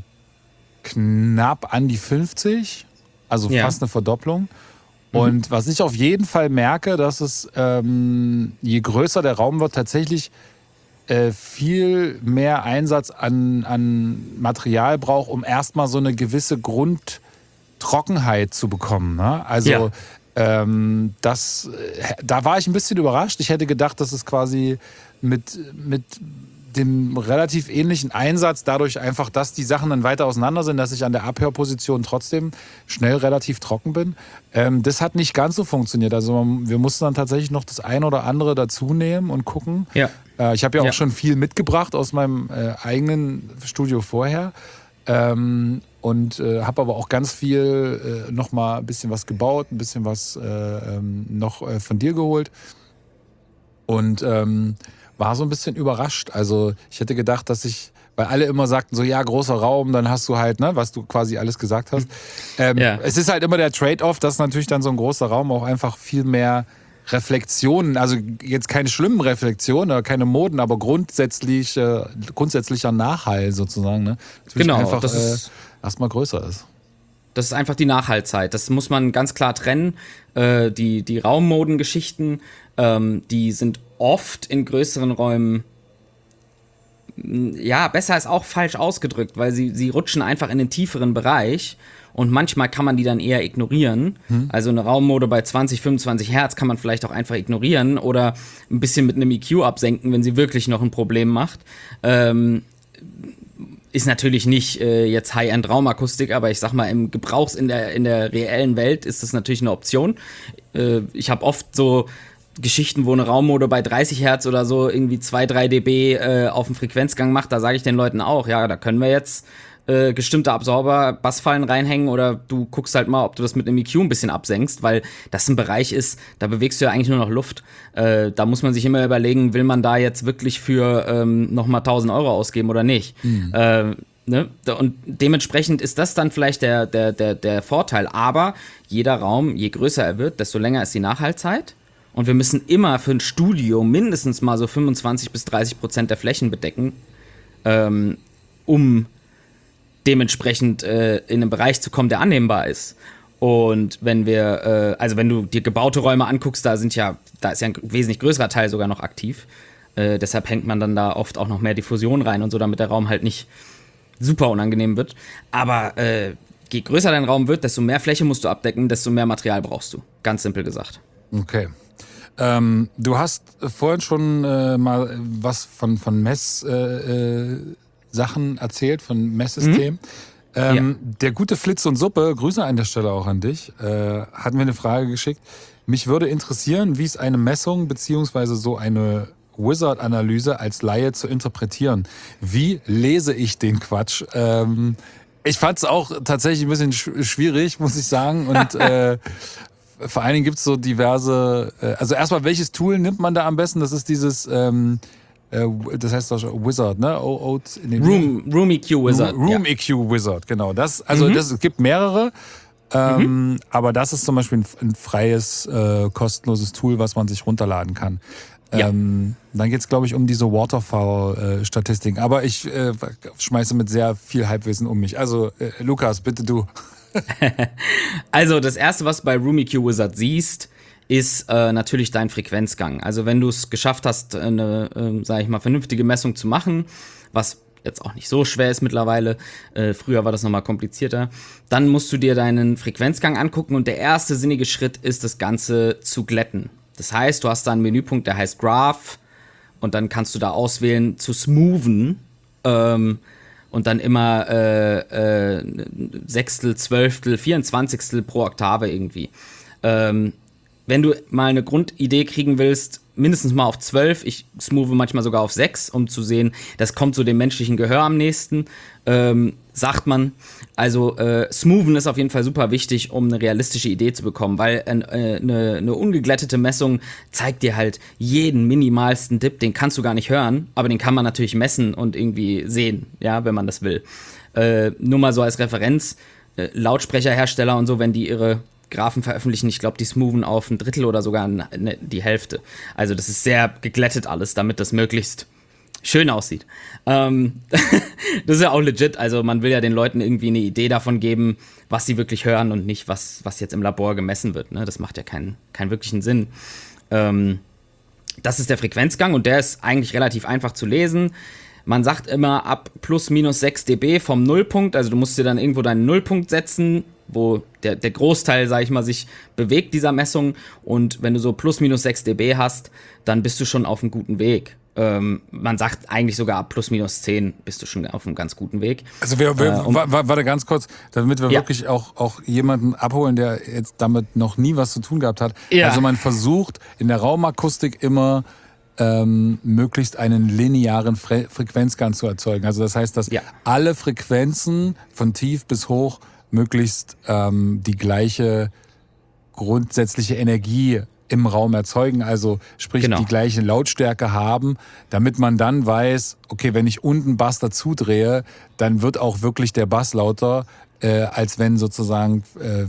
knapp an die fünfzig, also ja. fast eine Verdopplung. Und mhm. was ich auf jeden Fall merke, dass es, ähm, je größer der Raum wird, tatsächlich äh, viel mehr Einsatz an, an Material braucht, um erstmal so eine gewisse Grundtrockenheit zu bekommen. Ne? Also ja. ähm, das, da war ich ein bisschen überrascht. Ich hätte gedacht, dass es quasi mit, mit dem relativ ähnlichen Einsatz, dadurch einfach, dass die Sachen dann weiter auseinander sind, dass ich an der Abhörposition trotzdem schnell relativ trocken bin. Ähm, das hat nicht ganz so funktioniert. Also wir mussten dann tatsächlich noch das ein oder andere dazu nehmen und gucken. Ja. Äh, ich habe ja auch ja. schon viel mitgebracht aus meinem äh, eigenen Studio vorher. Ähm, und äh, habe aber auch ganz viel äh, noch mal ein bisschen was gebaut, ein bisschen was äh, ähm, noch äh, von dir geholt. Und ähm, war so ein bisschen überrascht. Also ich hätte gedacht, dass ich, weil alle immer sagten so, ja, großer Raum, dann hast du halt, ne, was du quasi alles gesagt hast. Ähm, ja. Es ist halt immer der Trade-off, dass natürlich dann so ein großer Raum auch einfach viel mehr Reflexionen, also jetzt keine schlimmen Reflexionen oder keine Moden, aber grundsätzlich, äh, grundsätzlicher Nachhall sozusagen, ne? Natürlich genau, einfach das ist, äh, erstmal größer ist. Das ist einfach die Nachhaltzeit. Das muss man ganz klar trennen. Äh, die, die Raummodengeschichten, ähm, die sind oft in größeren Räumen, ja, besser ist auch falsch ausgedrückt, weil sie, sie rutschen einfach in den tieferen Bereich und manchmal kann man die dann eher ignorieren. Hm. Also eine Raummode bei zwanzig, fünfundzwanzig Hertz kann man vielleicht auch einfach ignorieren oder ein bisschen mit einem E Q absenken, wenn sie wirklich noch ein Problem macht. Ähm, ist natürlich nicht äh, jetzt High-End-Raumakustik, aber ich sag mal, im Gebrauchs in der, in der reellen Welt ist das natürlich eine Option. Äh, ich habe oft so Geschichten, wo eine Raummode bei dreißig Hertz oder so irgendwie zwei, drei dB äh, auf dem Frequenzgang macht, da sage ich den Leuten auch, ja, da können wir jetzt äh, gestimmte Absorber, Bassfallen reinhängen oder du guckst halt mal, ob du das mit einem E Q ein bisschen absenkst, weil das ein Bereich ist, da bewegst du ja eigentlich nur noch Luft. Äh, da muss man sich immer überlegen, will man da jetzt wirklich für ähm, nochmal tausend Euro ausgeben oder nicht? Mhm. Äh, ne? Und dementsprechend ist das dann vielleicht der, der, der, der Vorteil. Aber jeder Raum, je größer er wird, desto länger ist die Nachhaltzeit. Und wir müssen immer für ein Studio mindestens mal so fünfundzwanzig bis dreißig Prozent der Flächen bedecken, ähm, um dementsprechend äh, in einen Bereich zu kommen, der annehmbar ist. Und wenn wir, äh, also wenn du dir gebaute Räume anguckst, da sind ja, da ist ja ein wesentlich größerer Teil sogar noch aktiv. Äh, deshalb hängt man dann da oft auch noch mehr Diffusion rein und so, damit der Raum halt nicht super unangenehm wird. Aber äh, je größer dein Raum wird, desto mehr Fläche musst du abdecken, desto mehr Material brauchst du. Ganz simpel gesagt. Okay. Ähm, du hast vorhin schon äh, mal was von, von Messsachen äh, äh, erzählt, von Messsystemen. Mhm. Ähm, ja. Der gute Flitz und Suppe, Grüße an der Stelle auch an dich, äh, hat mir eine Frage geschickt. Mich würde interessieren, wie es eine Messung beziehungsweise so eine Wizard-Analyse als Laie zu interpretieren. Wie lese ich den Quatsch? Ähm, ich fand es auch tatsächlich ein bisschen sch- schwierig, muss ich sagen. Und äh, vor allen Dingen gibt es so diverse, äh, also erstmal, welches Tool nimmt man da am besten? Das ist dieses, ähm, äh, das heißt doch Wizard, ne? O, o, nee, Room, Room E Q Wizard. Room ja. E Q Wizard, genau. Das, also mhm. das, es gibt mehrere, ähm, mhm. aber das ist zum Beispiel ein, ein freies, äh, kostenloses Tool, was man sich runterladen kann. Ja. Ähm, dann geht es, glaube ich, um diese Waterfall-Statistiken. Aber ich äh, schmeiße mit sehr viel Halbwissen um mich. Also, äh, Lukas, bitte du. Also das erste, was du bei Room E Q Wizard siehst, ist äh, natürlich dein Frequenzgang. Also wenn du es geschafft hast, eine, äh, sag ich mal, vernünftige Messung zu machen, was jetzt auch nicht so schwer ist mittlerweile, äh, früher war das nochmal komplizierter, dann musst du dir deinen Frequenzgang angucken und der erste sinnige Schritt ist, das Ganze zu glätten. Das heißt, du hast da einen Menüpunkt, der heißt Graph und dann kannst du da auswählen zu smoothen ähm, und dann immer äh, äh, Sechstel, Zwölftel, Vierundzwanzigstel pro Oktave irgendwie. Ähm, wenn du mal eine Grundidee kriegen willst, mindestens mal auf zwölf, ich smoothe manchmal sogar auf sechs, um zu sehen, das kommt so dem menschlichen Gehör am nächsten, ähm, sagt man. Also äh, smoothen ist auf jeden Fall super wichtig, um eine realistische Idee zu bekommen, weil äh, eine, eine ungeglättete Messung zeigt dir halt jeden minimalsten Dip, den kannst du gar nicht hören, aber den kann man natürlich messen und irgendwie sehen, ja, wenn man das will. Äh, nur mal so als Referenz, äh, Lautsprecherhersteller und so, wenn die ihre Graphen veröffentlichen, ich glaube, die smoothen auf ein Drittel oder sogar eine, die Hälfte. Also das ist sehr geglättet alles, damit das möglichst schön aussieht. Ähm, das ist ja auch legit, also man will ja den Leuten irgendwie eine Idee davon geben, was sie wirklich hören und nicht, was, was jetzt im Labor gemessen wird. Ne? Das macht ja keinen, keinen wirklichen Sinn. Ähm, das ist der Frequenzgang und der ist eigentlich relativ einfach zu lesen. Man sagt immer ab plus minus sechs dB vom Nullpunkt, also du musst dir dann irgendwo deinen Nullpunkt setzen, wo der, der Großteil, sag ich mal, sich bewegt dieser Messung. Und wenn du so plus minus sechs dB hast, dann bist du schon auf einem guten Weg. Ähm, man sagt eigentlich sogar ab plus minus zehn bist du schon auf einem ganz guten Weg. Also wir, wir äh, warte ganz kurz, damit wir ja. wirklich auch, auch jemanden abholen, der jetzt damit noch nie was zu tun gehabt hat. Ja. Also man versucht in der Raumakustik immer ähm, möglichst einen linearen Fre- Frequenzgang zu erzeugen. Also das heißt, dass ja. alle Frequenzen von tief bis hoch möglichst ähm, die gleiche grundsätzliche Energie im Raum erzeugen, also sprich genau. die gleiche Lautstärke haben, damit man dann weiß, okay, wenn ich unten Bass dazu drehe, dann wird auch wirklich der Bass lauter, äh, als wenn sozusagen, äh,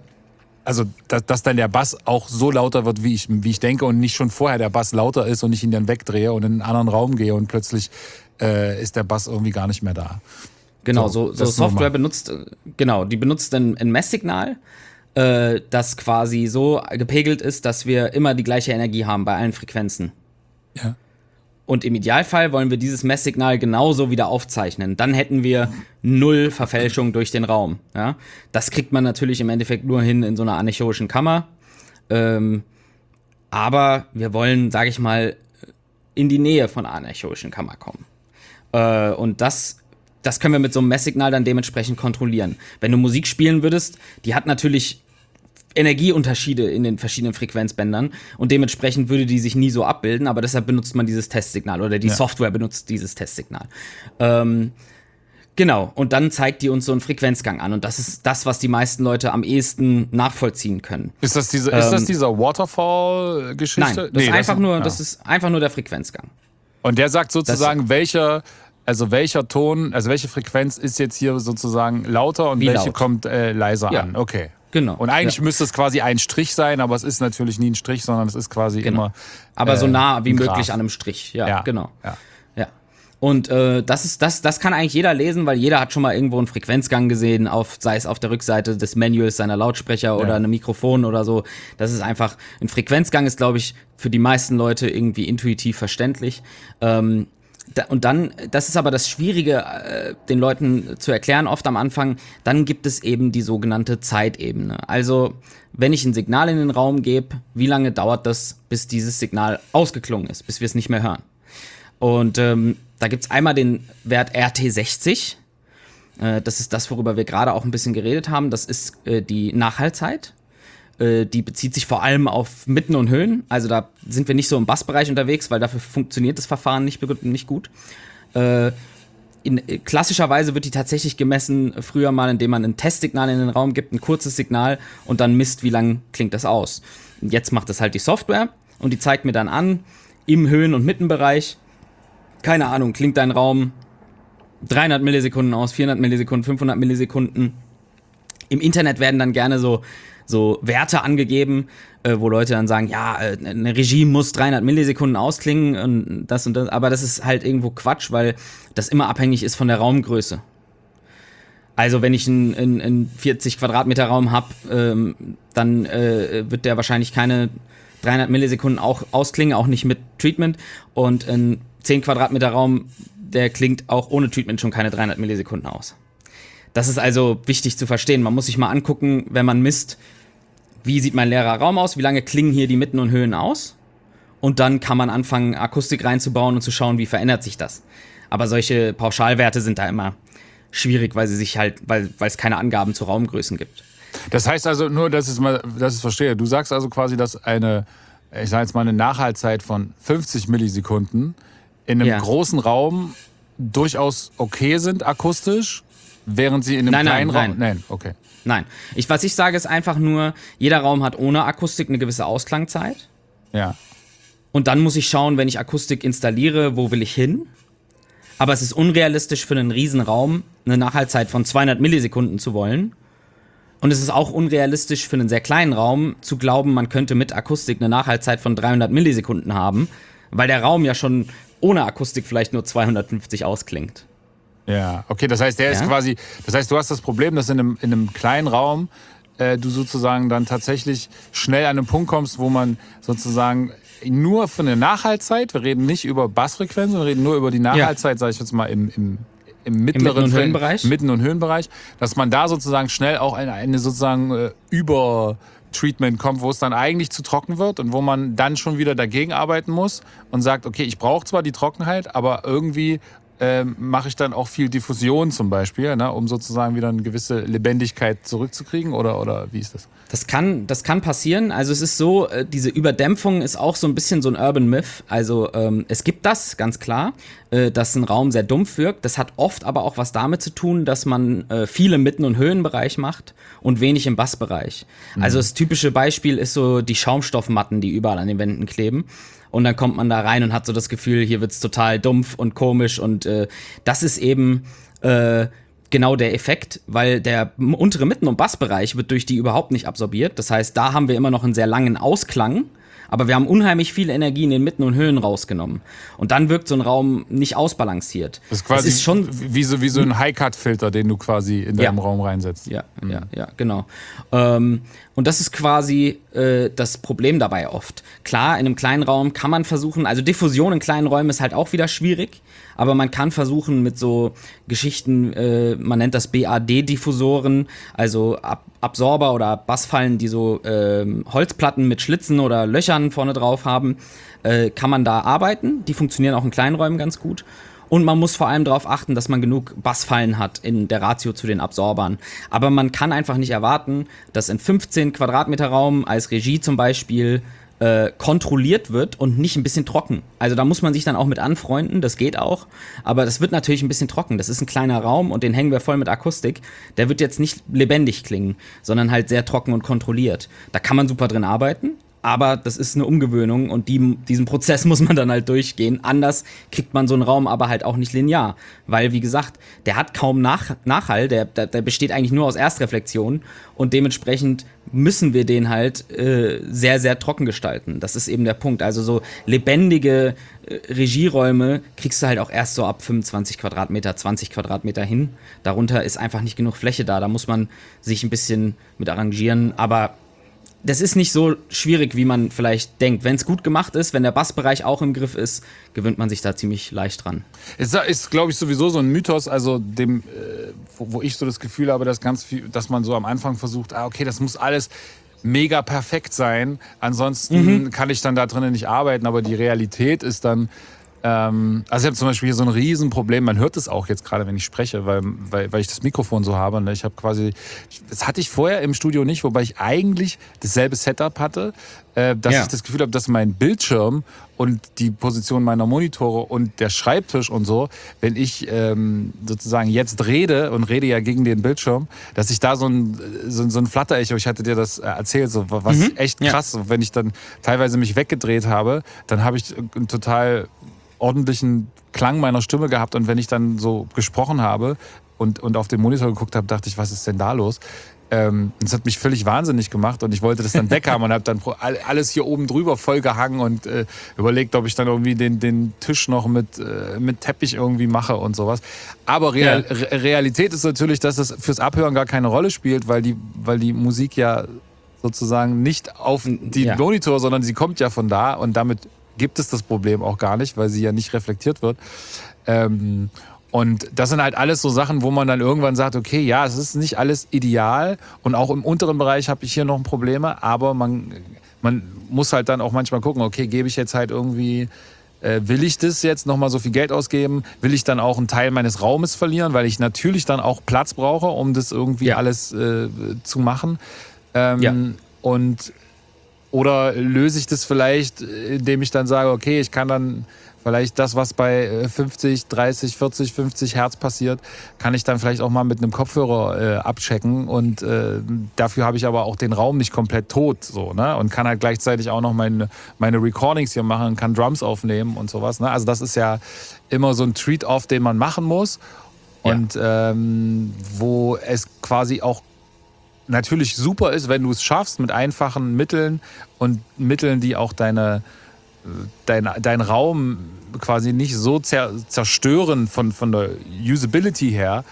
also dass, dass dann der Bass auch so lauter wird, wie ich, wie ich denke und nicht schon vorher der Bass lauter ist und ich ihn dann wegdrehe und in einen anderen Raum gehe und plötzlich äh, ist der Bass irgendwie gar nicht mehr da. Genau, so, so, so Software benutzt, genau, die benutzt ein, ein Messsignal, äh, das quasi so gepegelt ist, dass wir immer die gleiche Energie haben bei allen Frequenzen. Ja. Und im Idealfall wollen wir dieses Messsignal genauso wieder aufzeichnen. Dann hätten wir null Verfälschung durch den Raum. Ja? Das kriegt man natürlich im Endeffekt nur hin in so einer anechoischen Kammer. Ähm, aber wir wollen, sage ich mal, in die Nähe von einer anechoischen Kammer kommen. Äh, und das Das können wir mit so einem Messsignal dann dementsprechend kontrollieren. Wenn du Musik spielen würdest, die hat natürlich Energieunterschiede in den verschiedenen Frequenzbändern und dementsprechend würde die sich nie so abbilden, aber deshalb benutzt man dieses Testsignal oder die ja. Software benutzt dieses Testsignal. Ähm, genau, und dann zeigt die uns so einen Frequenzgang an und das ist das, was die meisten Leute am ehesten nachvollziehen können. Ist das, diese, ähm, ist das dieser Waterfall-Geschichte? Nein, das, nee, ist einfach das, nur, ja. das ist einfach nur der Frequenzgang. Und der sagt sozusagen, das, welcher... Also welcher Ton, also welche Frequenz ist jetzt hier sozusagen lauter und welche laut. kommt äh, leiser ja. an? Okay. Genau. Und eigentlich ja. müsste es quasi ein Strich sein, aber es ist natürlich nie ein Strich, sondern es ist quasi genau. immer. Aber äh, so nah wie möglich Graph. an einem Strich. Ja, ja. genau. Ja. ja. Und äh, das ist das, das kann eigentlich jeder lesen, weil jeder hat schon mal irgendwo einen Frequenzgang gesehen, auf, sei es auf der Rückseite des Manuals seiner Lautsprecher oder ja. einem Mikrofon oder so. Das ist einfach ein Frequenzgang ist, glaube ich, für die meisten Leute irgendwie intuitiv verständlich. Ähm, Und dann, das ist aber das Schwierige, äh, den Leuten zu erklären, oft am Anfang, dann gibt es eben die sogenannte Zeitebene. Also, wenn ich ein Signal in den Raum gebe, wie lange dauert das, bis dieses Signal ausgeklungen ist, bis wir es nicht mehr hören? Und ähm, da gibt es einmal den Wert R T sechzig. Äh, das ist das, worüber wir gerade auch ein bisschen geredet haben. Das ist äh, die Nachhallzeit. Die bezieht sich vor allem auf Mitten und Höhen. Also da sind wir nicht so im Bassbereich unterwegs, weil dafür funktioniert das Verfahren nicht, nicht gut. Äh, in, klassischerweise wird die tatsächlich gemessen früher mal, indem man ein Testsignal in den Raum gibt, ein kurzes Signal und dann misst, wie lang klingt das aus. Und jetzt macht das halt die Software und die zeigt mir dann an, im Höhen- und Mittenbereich, keine Ahnung, klingt dein Raum dreihundert Millisekunden aus, vierhundert Millisekunden, fünfhundert Millisekunden. Im Internet werden dann gerne so so Werte angegeben, äh, wo Leute dann sagen, ja, äh, eine Regie muss dreihundert Millisekunden ausklingen und das und das, aber das ist halt irgendwo Quatsch, weil das immer abhängig ist von der Raumgröße. Also wenn ich einen, einen, einen vierzig Quadratmeter Raum habe, ähm, dann äh, wird der wahrscheinlich keine dreihundert Millisekunden auch ausklingen, auch nicht mit Treatment, und ein zehn Quadratmeter Raum, der klingt auch ohne Treatment schon keine dreihundert Millisekunden aus. Das ist also wichtig zu verstehen. Man muss sich mal angucken, wenn man misst, wie sieht mein leerer Raum aus, wie lange klingen hier die Mitten und Höhen aus. Und dann kann man anfangen, Akustik reinzubauen und zu schauen, wie verändert sich das. Aber solche Pauschalwerte sind da immer schwierig, weil sie sich halt, weil, weil es keine Angaben zu Raumgrößen gibt. Das heißt also, nur, dass ich mal, dass ich verstehe, du sagst also quasi, dass eine, ich sage jetzt mal, eine Nachhaltzeit von fünfzig Millisekunden in einem ja. großen Raum durchaus okay sind, akustisch, während sie in einem nein, kleinen nein, Raum... Nein, nein, okay. Nein, ich, was ich sage, ist einfach nur, jeder Raum hat ohne Akustik eine gewisse Ausklangzeit. Ja. Und dann muss ich schauen, wenn ich Akustik installiere, wo will ich hin? Aber es ist unrealistisch für einen Riesenraum eine Nachhaltzeit von zweihundert Millisekunden zu wollen. Und es ist auch unrealistisch für einen sehr kleinen Raum zu glauben, man könnte mit Akustik eine Nachhaltzeit von dreihundert Millisekunden haben, weil der Raum ja schon ohne Akustik vielleicht nur zweihundertfünfzig ausklingt. Ja, okay, das heißt, der ja? ist quasi, das heißt, du hast das Problem, dass in einem, in einem kleinen Raum äh, du sozusagen dann tatsächlich schnell an einen Punkt kommst, wo man sozusagen nur für eine Nachhaltzeit, wir reden nicht über Bassfrequenzen, wir reden nur über die Nachhaltzeit, ja. sage ich jetzt mal, im, im, im mittleren Im Mitten- und Höhenbereich. Mitten- und Höhenbereich, dass man da sozusagen schnell auch eine, eine sozusagen äh, Über-Treatment kommt, wo es dann eigentlich zu trocken wird und wo man dann schon wieder dagegen arbeiten muss und sagt, okay, ich brauche zwar die Trockenheit, aber irgendwie ähm, mache ich dann auch viel Diffusion zum Beispiel, ne, um sozusagen wieder eine gewisse Lebendigkeit zurückzukriegen, oder, oder wie ist das? Das kann, das kann passieren. Also es ist so, äh, diese Überdämpfung ist auch so ein bisschen so ein Urban Myth. Also ähm, es gibt das, ganz klar, äh, dass ein Raum sehr dumpf wirkt. Das hat oft aber auch was damit zu tun, dass man äh, viel im Mitten- und Höhenbereich macht und wenig im Bassbereich. Mhm. Also das typische Beispiel ist so die Schaumstoffmatten, die überall an den Wänden kleben. Und dann kommt man da rein und hat so das Gefühl, hier wird's total dumpf und komisch. Und äh, das ist eben... Äh, genau der Effekt, weil der untere Mitten- und Bassbereich wird durch die überhaupt nicht absorbiert. Das heißt, da haben wir immer noch einen sehr langen Ausklang, aber wir haben unheimlich viel Energie in den Mitten und Höhen rausgenommen. Und dann wirkt so ein Raum nicht ausbalanciert. Das ist quasi das ist schon wie so, wie so ein High-Cut-Filter, den du quasi in deinem ja. Raum reinsetzt. Ja, mhm. ja, ja, genau. Ähm, und das ist quasi äh, das Problem dabei oft. Klar, in einem kleinen Raum kann man versuchen, also Diffusion in kleinen Räumen ist halt auch wieder schwierig, aber man kann versuchen mit so Geschichten, äh, man nennt das B A D-Diffusoren, also Ab- Absorber oder Bassfallen, die so äh, Holzplatten mit Schlitzen oder Löchern vorne drauf haben, äh, kann man da arbeiten. Die funktionieren auch in kleinen Räumen ganz gut. Und man muss vor allem darauf achten, dass man genug Bassfallen hat in der Ratio zu den Absorbern. Aber man kann einfach nicht erwarten, dass in fünfzehn Quadratmeter Raum als Regie zum Beispiel äh, kontrolliert wird und nicht ein bisschen trocken. Also da muss man sich dann auch mit anfreunden, das geht auch. Aber das wird natürlich ein bisschen trocken. Das ist ein kleiner Raum und den hängen wir voll mit Akustik. Der wird jetzt nicht lebendig klingen, sondern halt sehr trocken und kontrolliert. Da kann man super drin arbeiten. Aber das ist eine Umgewöhnung und die, diesen Prozess muss man dann halt durchgehen. Anders kriegt man so einen Raum aber halt auch nicht linear. Weil, wie gesagt, der hat kaum Nach- Nachhall, der, der, der besteht eigentlich nur aus Erstreflexion. Und dementsprechend müssen wir den halt äh, sehr, sehr trocken gestalten. Das ist eben der Punkt. Also so lebendige äh, Regieräume kriegst du halt auch erst so ab fünfundzwanzig Quadratmeter, zwanzig Quadratmeter hin. Darunter ist einfach nicht genug Fläche da. Da muss man sich ein bisschen mit arrangieren. Aber das ist nicht so schwierig, wie man vielleicht denkt. Wenn es gut gemacht ist, wenn der Bassbereich auch im Griff ist, gewöhnt man sich da ziemlich leicht dran. Es ist, glaube ich, sowieso so ein Mythos, also dem, äh, wo, wo ich so das Gefühl habe, dass ganz viel, dass man so am Anfang versucht, ah, okay, das muss alles mega perfekt sein, ansonsten mhm. kann ich dann da drinnen nicht arbeiten, aber die Realität ist dann, ähm, also ich habe zum Beispiel hier so ein Riesenproblem, man hört es auch jetzt gerade, wenn ich spreche, weil, weil, weil ich das Mikrofon so habe. Ne? Ich habe quasi, das hatte ich vorher im Studio nicht, wobei ich eigentlich dasselbe Setup hatte, äh, dass ja. ich das Gefühl habe, dass mein Bildschirm und die Position meiner Monitore und der Schreibtisch und so, wenn ich ähm, sozusagen jetzt rede und rede ja gegen den Bildschirm, dass ich da so ein, so, so ein Flatter-Echo, ich hatte dir das erzählt, so, was mhm. echt krass, ja. wenn ich dann teilweise mich weggedreht habe, dann habe ich ein total ordentlichen Klang meiner Stimme gehabt und wenn ich dann so gesprochen habe und, und auf den Monitor geguckt habe, dachte ich, was ist denn da los? Ähm, das hat mich völlig wahnsinnig gemacht und ich wollte das dann weghaben und habe dann alles hier oben drüber voll gehangen und äh, überlegt, ob ich dann irgendwie den, den Tisch noch mit, äh, mit Teppich irgendwie mache und sowas. Aber Real, ja. Re- Realität ist natürlich, dass das fürs Abhören gar keine Rolle spielt, weil die, weil die Musik ja sozusagen nicht auf die ja. Monitor, sondern sie kommt ja von da und damit gibt es das Problem auch gar nicht, weil sie ja nicht reflektiert wird. Ähm, Und das sind halt alles so Sachen, wo man dann irgendwann sagt, okay, ja, es ist nicht alles ideal und auch im unteren Bereich habe ich hier noch Probleme, aber man, man muss halt dann auch manchmal gucken, okay, gebe ich jetzt halt irgendwie, äh, will ich das jetzt nochmal so viel Geld ausgeben, will ich dann auch einen Teil meines Raumes verlieren, weil ich natürlich dann auch Platz brauche, um das irgendwie ja. alles äh, zu machen. Ähm, ja. Und oder löse ich das vielleicht, indem ich dann sage, okay, ich kann dann vielleicht das, was bei fünfzig, dreißig, vierzig, fünfzig Hertz passiert, kann ich dann vielleicht auch mal mit einem Kopfhörer äh, abchecken und äh, dafür habe ich aber auch den Raum nicht komplett tot, so, ne? Und kann halt gleichzeitig auch noch meine, meine Recordings hier machen, kann Drums aufnehmen und sowas, ne? Also das ist ja immer so ein Trade-off, den man machen muss und ja. ähm, wo es quasi auch natürlich super ist, wenn du es schaffst mit einfachen Mitteln und Mitteln, die auch deine Dein, dein Raum quasi nicht so zer, zerstören von, von der Usability her.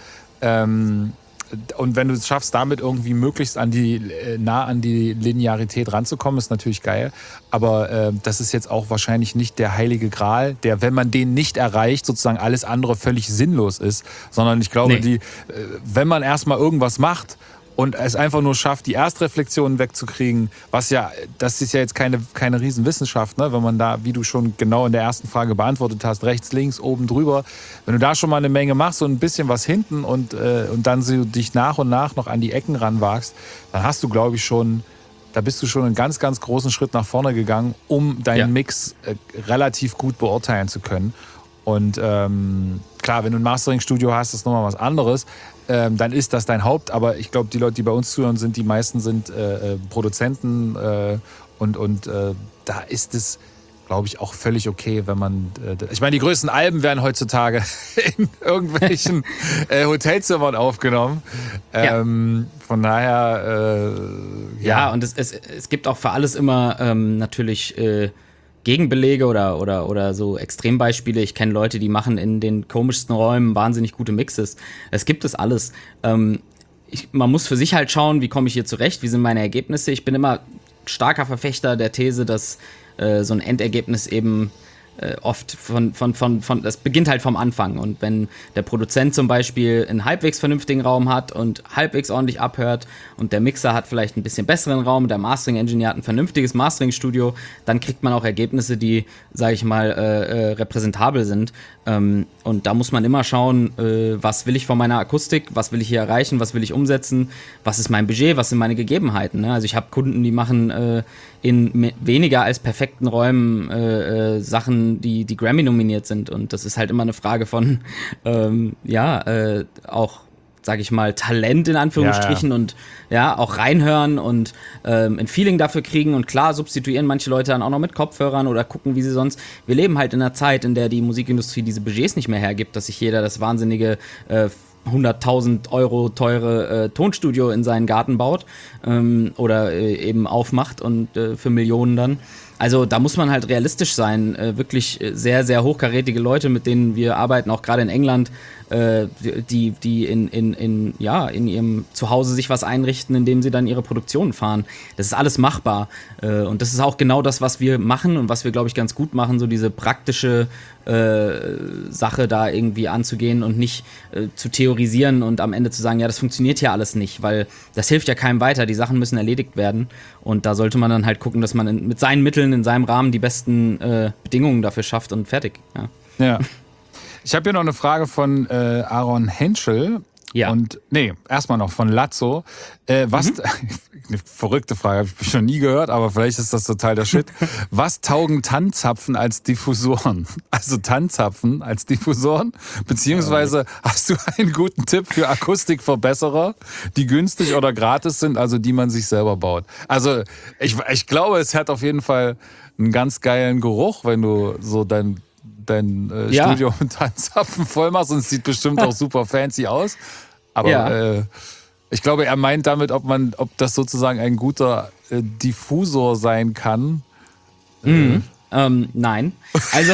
Ähm, und wenn du es schaffst, damit irgendwie möglichst an die, äh, nah an die Linearität ranzukommen, ist natürlich geil. Aber äh, das ist jetzt auch wahrscheinlich nicht der heilige Gral, der, wenn man den nicht erreicht, sozusagen alles andere völlig sinnlos ist. Sondern ich glaube, nee. die, äh, wenn man erstmal irgendwas macht, und es einfach nur schafft, die Erstreflexionen wegzukriegen, was ja, das ist ja jetzt keine, keine Riesenwissenschaft, ne? Wenn man da, wie du schon genau in der ersten Frage beantwortet hast, rechts, links, oben, drüber, wenn du da schon mal eine Menge machst, so ein bisschen was hinten und, äh, und dann so dich nach und nach noch an die Ecken ranwagst, dann hast du, glaube ich, schon, da bist du schon einen ganz, ganz großen Schritt nach vorne gegangen, um deinen ja. Mix äh, relativ gut beurteilen zu können. Und ähm, klar, wenn du ein Mastering-Studio hast, ist nochmal was anderes. Ähm, dann ist das dein Haupt. Aber ich glaube, die Leute, die bei uns zuhören, sind die meisten sind äh, Produzenten. Äh, und und äh, da ist es, glaube ich, auch völlig okay, wenn man... Äh, ich meine, die größten Alben werden heutzutage in irgendwelchen äh, Hotelzimmern aufgenommen. Ähm, ja. Von daher... Äh, ja. ja, und es, es, es gibt auch für alles immer ähm, natürlich... Äh, Gegenbelege oder, oder, oder so Extrembeispiele. Ich kenne Leute, die machen in den komischsten Räumen wahnsinnig gute Mixes. Es gibt es alles. Ähm, ich, man muss für sich halt schauen, wie komme ich hier zurecht, wie sind meine Ergebnisse. Ich bin immer starker Verfechter der These, dass äh, so ein Endergebnis eben äh, oft von, von, von, von, das beginnt halt vom Anfang. Und wenn der Produzent zum Beispiel einen halbwegs vernünftigen Raum hat und halbwegs ordentlich abhört und der Mixer hat vielleicht ein bisschen besseren Raum, der Mastering-Engineer hat ein vernünftiges Mastering-Studio, dann kriegt man auch Ergebnisse, die, sage ich mal, äh, äh, repräsentabel sind. Ähm, und da muss man immer schauen, äh, was will ich von meiner Akustik, was will ich hier erreichen, was will ich umsetzen, was ist mein Budget, was sind meine Gegebenheiten. Ne? Also ich habe Kunden, die machen äh, in me- weniger als perfekten Räumen äh, äh, Sachen, die, die Grammy nominiert sind. Und das ist halt immer eine Frage von, ähm, ja, äh, auch, sag ich mal, Talent in Anführungsstrichen ja, ja. und ja, auch reinhören und ähm, ein Feeling dafür kriegen. Und klar, substituieren manche Leute dann auch noch mit Kopfhörern oder gucken, wie sie sonst. Wir leben halt in einer Zeit, in der die Musikindustrie diese Budgets nicht mehr hergibt, dass sich jeder das wahnsinnige äh, hunderttausend Euro teure äh, Tonstudio in seinen Garten baut ähm, oder äh, eben aufmacht und äh, für Millionen dann. Also da muss man halt realistisch sein. Äh, wirklich sehr, sehr hochkarätige Leute, mit denen wir arbeiten, auch gerade in England, äh, die, die in, in, in, ja, in ihrem Zuhause sich was einrichten, indem sie dann ihre Produktionen fahren. Das ist alles machbar. Äh, und das ist auch genau das, was wir machen und was wir, glaube ich, ganz gut machen, so diese praktische äh, Sache da irgendwie anzugehen und nicht äh, zu theorisieren und am Ende zu sagen, ja, das funktioniert ja alles nicht, weil das hilft ja keinem weiter. Die Sachen müssen erledigt werden. Und da sollte man dann halt gucken, dass man in, mit seinen Mitteln in seinem Rahmen die besten äh, Bedingungen dafür schafft und fertig. Ja. ja. Ich habe hier noch eine Frage von äh, Aaron Henschel. Ja. Und nee, erstmal noch von Lazzo. Äh, was, mhm. eine verrückte Frage, habe ich schon nie gehört, aber vielleicht ist das total der Shit. Was taugen Tannzapfen als Diffusoren? Also Tannzapfen als Diffusoren? Beziehungsweise hast du einen guten Tipp für Akustikverbesserer, die günstig oder gratis sind, also die man sich selber baut? Also ich, ich glaube, es hat auf jeden Fall einen ganz geilen Geruch, wenn du so dein dein äh, ja. Studio mit Tannzapfen voll machst und es sieht bestimmt auch super fancy aus. Aber ja. äh, ich glaube, er meint damit, ob man, ob das sozusagen ein guter äh, Diffusor sein kann. Mhm. Äh. Ähm, nein. Also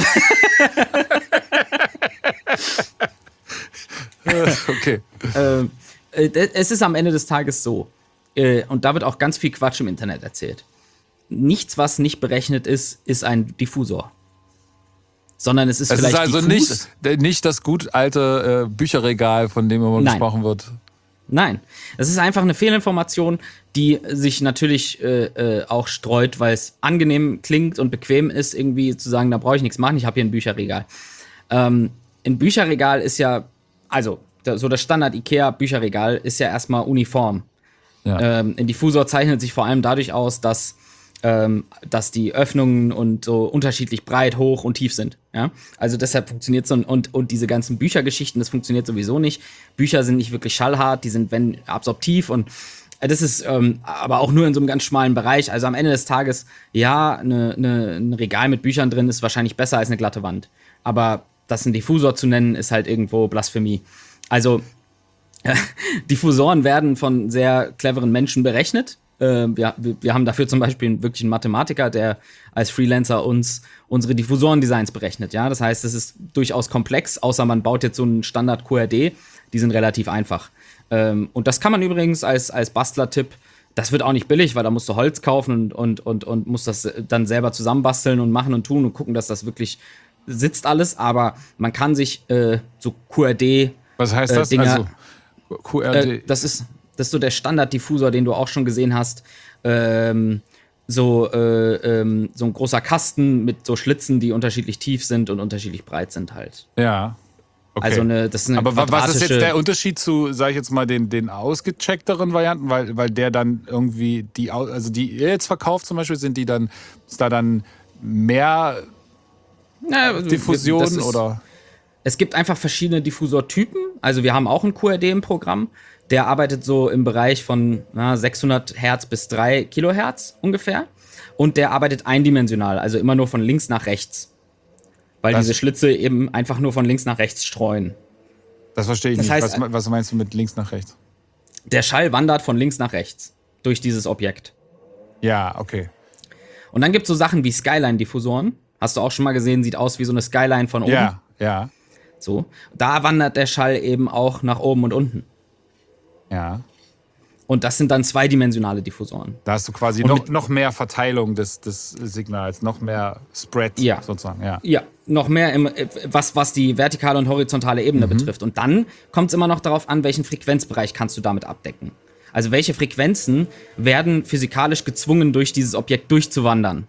okay. Äh, es ist am Ende des Tages so, äh, und da wird auch ganz viel Quatsch im Internet erzählt. Nichts, was nicht berechnet ist, ist ein Diffusor. sondern es ist Es vielleicht ist also diffus. nicht, nicht das gut alte äh, Bücherregal, von dem immer Nein. gesprochen wird. Nein, es ist einfach eine Fehlinformation, die sich natürlich äh, äh, auch streut, weil es angenehm klingt und bequem ist, irgendwie zu sagen, da brauche ich nichts machen, ich habe hier ein Bücherregal. Ähm, ein Bücherregal ist ja, also da, so das Standard-IKEA-Bücherregal ist ja erstmal uniform. Ja. Ähm, ein Diffusor zeichnet sich vor allem dadurch aus, dass, ähm, dass die Öffnungen und so unterschiedlich breit, hoch und tief sind. Ja? Also deshalb funktioniert so ein, und, und diese ganzen Büchergeschichten, das funktioniert sowieso nicht. Bücher sind nicht wirklich schallhart, die sind, wenn, absorptiv und das ist ähm, aber auch nur in so einem ganz schmalen Bereich. Also am Ende des Tages, ja, ne, ne, ein Regal mit Büchern drin ist wahrscheinlich besser als eine glatte Wand. Aber das ein Diffusor zu nennen, ist halt irgendwo Blasphemie. Also Diffusoren werden von sehr cleveren Menschen berechnet. Äh, wir, wir haben dafür zum Beispiel wirklich einen Mathematiker, der als Freelancer uns unsere Diffusorendesigns berechnet. Ja? Das heißt, es ist durchaus komplex, außer man baut jetzt so einen Standard-Q R D. Die sind relativ einfach. Ähm, und das kann man übrigens als, als Bastler-Tipp, das wird auch nicht billig, weil da musst du Holz kaufen und, und, und, und musst das dann selber zusammenbasteln und machen und tun und gucken, dass das wirklich sitzt alles. Aber man kann sich äh, so Q R D Was heißt das? Dinger, also Q R D. Äh, das, ist, das ist so der Standard-Diffusor, den du auch schon gesehen hast. Ähm, so, äh, ähm, so ein großer Kasten mit so Schlitzen, die unterschiedlich tief sind und unterschiedlich breit sind halt. Ja. Okay. Also eine, das ist eine Aber wa- was ist jetzt quadratische- der Unterschied zu, sag ich jetzt mal, den, den ausgecheckteren Varianten? Weil, weil der dann irgendwie, die, au- also die ihr jetzt verkauft zum Beispiel, sind die dann, ist da dann mehr Na, Diffusion das ist- oder? Es gibt einfach verschiedene Diffusortypen. Also wir haben auch einen Q R D im Programm. Der arbeitet so im Bereich von na, sechshundert Hertz bis drei Kilohertz ungefähr. Und der arbeitet eindimensional, also immer nur von links nach rechts. Weil Das- diese Schlitze eben einfach nur von links nach rechts streuen. Das verstehe ich Das nicht. heißt- was, was meinst du mit links nach rechts? Der Schall wandert von links nach rechts durch dieses Objekt. Ja, okay. Und dann gibt es so Sachen wie Skyline-Diffusoren. Hast du auch schon mal gesehen, sieht aus wie so eine Skyline von oben. Ja, ja, So. Da wandert der Schall eben auch nach oben und unten. ja. Und das sind dann zweidimensionale Diffusoren. Da hast du quasi Und noch, mit- noch mehr Verteilung des, des Signals, noch mehr Spread Ja. sozusagen. Ja. Ja, noch mehr, im, äh, was, was die vertikale und horizontale Ebene betrifft. Und dann kommt es immer noch darauf an, welchen Frequenzbereich kannst du damit abdecken. Also welche Frequenzen werden physikalisch gezwungen, durch dieses Objekt durchzuwandern.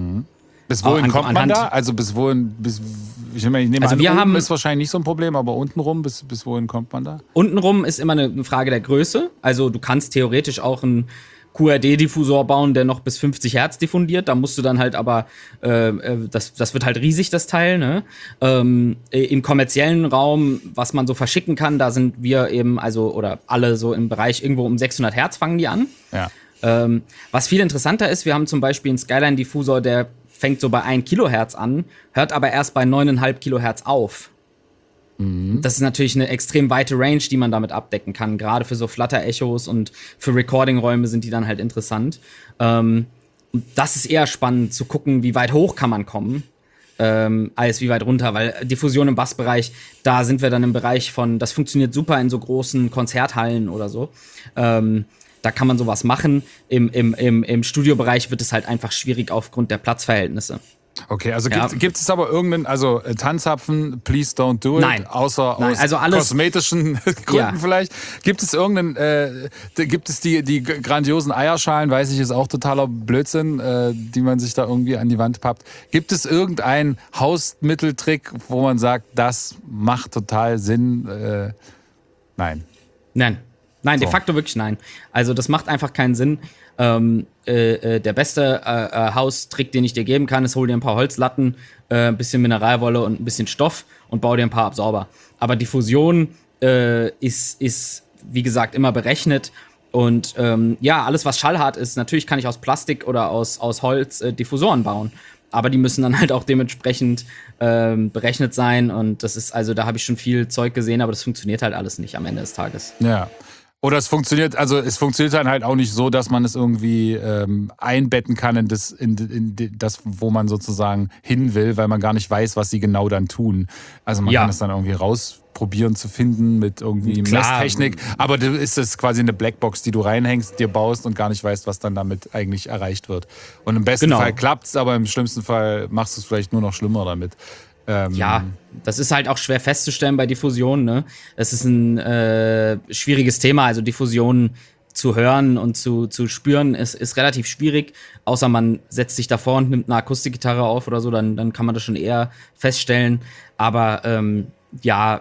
Bis wohin An- kommt man anhand- da? Also bis wohin, bis, ich meine, ich nehme Also an, wir oben haben- ist wahrscheinlich nicht so ein Problem, aber untenrum, bis, bis wohin kommt man da? Untenrum ist immer eine Frage der Größe. Also du kannst theoretisch auch einen Q R D-Diffusor bauen, der noch bis fünfzig Hertz diffundiert. Da musst du dann halt aber, äh, äh, das, das wird halt riesig, das Teil. Ne? Ähm, äh, im kommerziellen Raum, was man so verschicken kann, da sind wir eben, also, oder alle so im Bereich irgendwo um sechshundert Hertz fangen die an. Ja. Ähm, was viel interessanter ist, wir haben zum Beispiel einen Skyline-Diffusor, der fängt so bei ein Kilohertz an, hört aber erst bei neun Komma fünf Kilohertz auf. Das ist natürlich eine extrem weite Range, die man damit abdecken kann. Gerade für so Flutter-Echos und für Recording-Räume sind die dann halt interessant. Ähm, und das ist eher spannend zu gucken, wie weit hoch kann man kommen, ähm, als wie weit runter. Weil Diffusion im Bassbereich, da sind wir dann im Bereich von, das funktioniert super in so großen Konzerthallen oder so. Ähm, da kann man sowas machen. Im, im, im, im Studiobereich wird es halt einfach schwierig aufgrund der Platzverhältnisse. Okay, also Ja. gibt, gibt es aber irgendeinen, also äh, Tanzapfen, please don't do it, Nein. außer Nein, aus also alles- kosmetischen Gründen Ja. vielleicht. Gibt es irgendeinen, äh, d- gibt es die, die g- grandiosen Eierschalen, weiß ich, ist auch totaler Blödsinn, äh, die man sich da irgendwie an die Wand pappt. Gibt es irgendeinen Hausmitteltrick, wo man sagt, das macht total Sinn? Äh, nein. Nein. Nein, de So. facto wirklich nein. Also das macht einfach keinen Sinn. Ähm, äh, äh, der beste äh, äh, Haustrick, den ich dir geben kann, ist, hol dir ein paar Holzlatten, äh, ein bisschen Mineralwolle und ein bisschen Stoff und bau dir ein paar Absorber. Aber Diffusion äh, ist, ist, wie gesagt, immer berechnet. Und ähm, ja, alles, was schallhart ist, natürlich kann ich aus Plastik oder aus, aus Holz äh, Diffusoren bauen. Aber die müssen dann halt auch dementsprechend ähm, berechnet sein. Und das ist, also da habe ich schon viel Zeug gesehen, aber das funktioniert halt alles nicht am Ende des Tages. Ja. Oder es funktioniert, also es funktioniert dann halt auch nicht so, dass man es irgendwie ähm, einbetten kann in das, in, in das, wo man sozusagen hin will, weil man gar nicht weiß, was sie genau dann tun. Also man Ja. kann es dann irgendwie rausprobieren zu finden mit irgendwie Klar. Messtechnik, aber du ist es quasi eine Blackbox, die du reinhängst, dir baust und gar nicht weißt, was dann damit eigentlich erreicht wird. Und im besten Genau. Fall klappt's, aber im schlimmsten Fall machst du es vielleicht nur noch schlimmer damit. Ähm, ja, das ist halt auch schwer festzustellen bei Diffusion, ne? Das ist ein äh, schwieriges Thema. Also Diffusion zu hören und zu, zu spüren ist, ist relativ schwierig. Außer man setzt sich davor und nimmt eine Akustikgitarre auf oder so, dann, dann kann man das schon eher feststellen. Aber ähm, ja,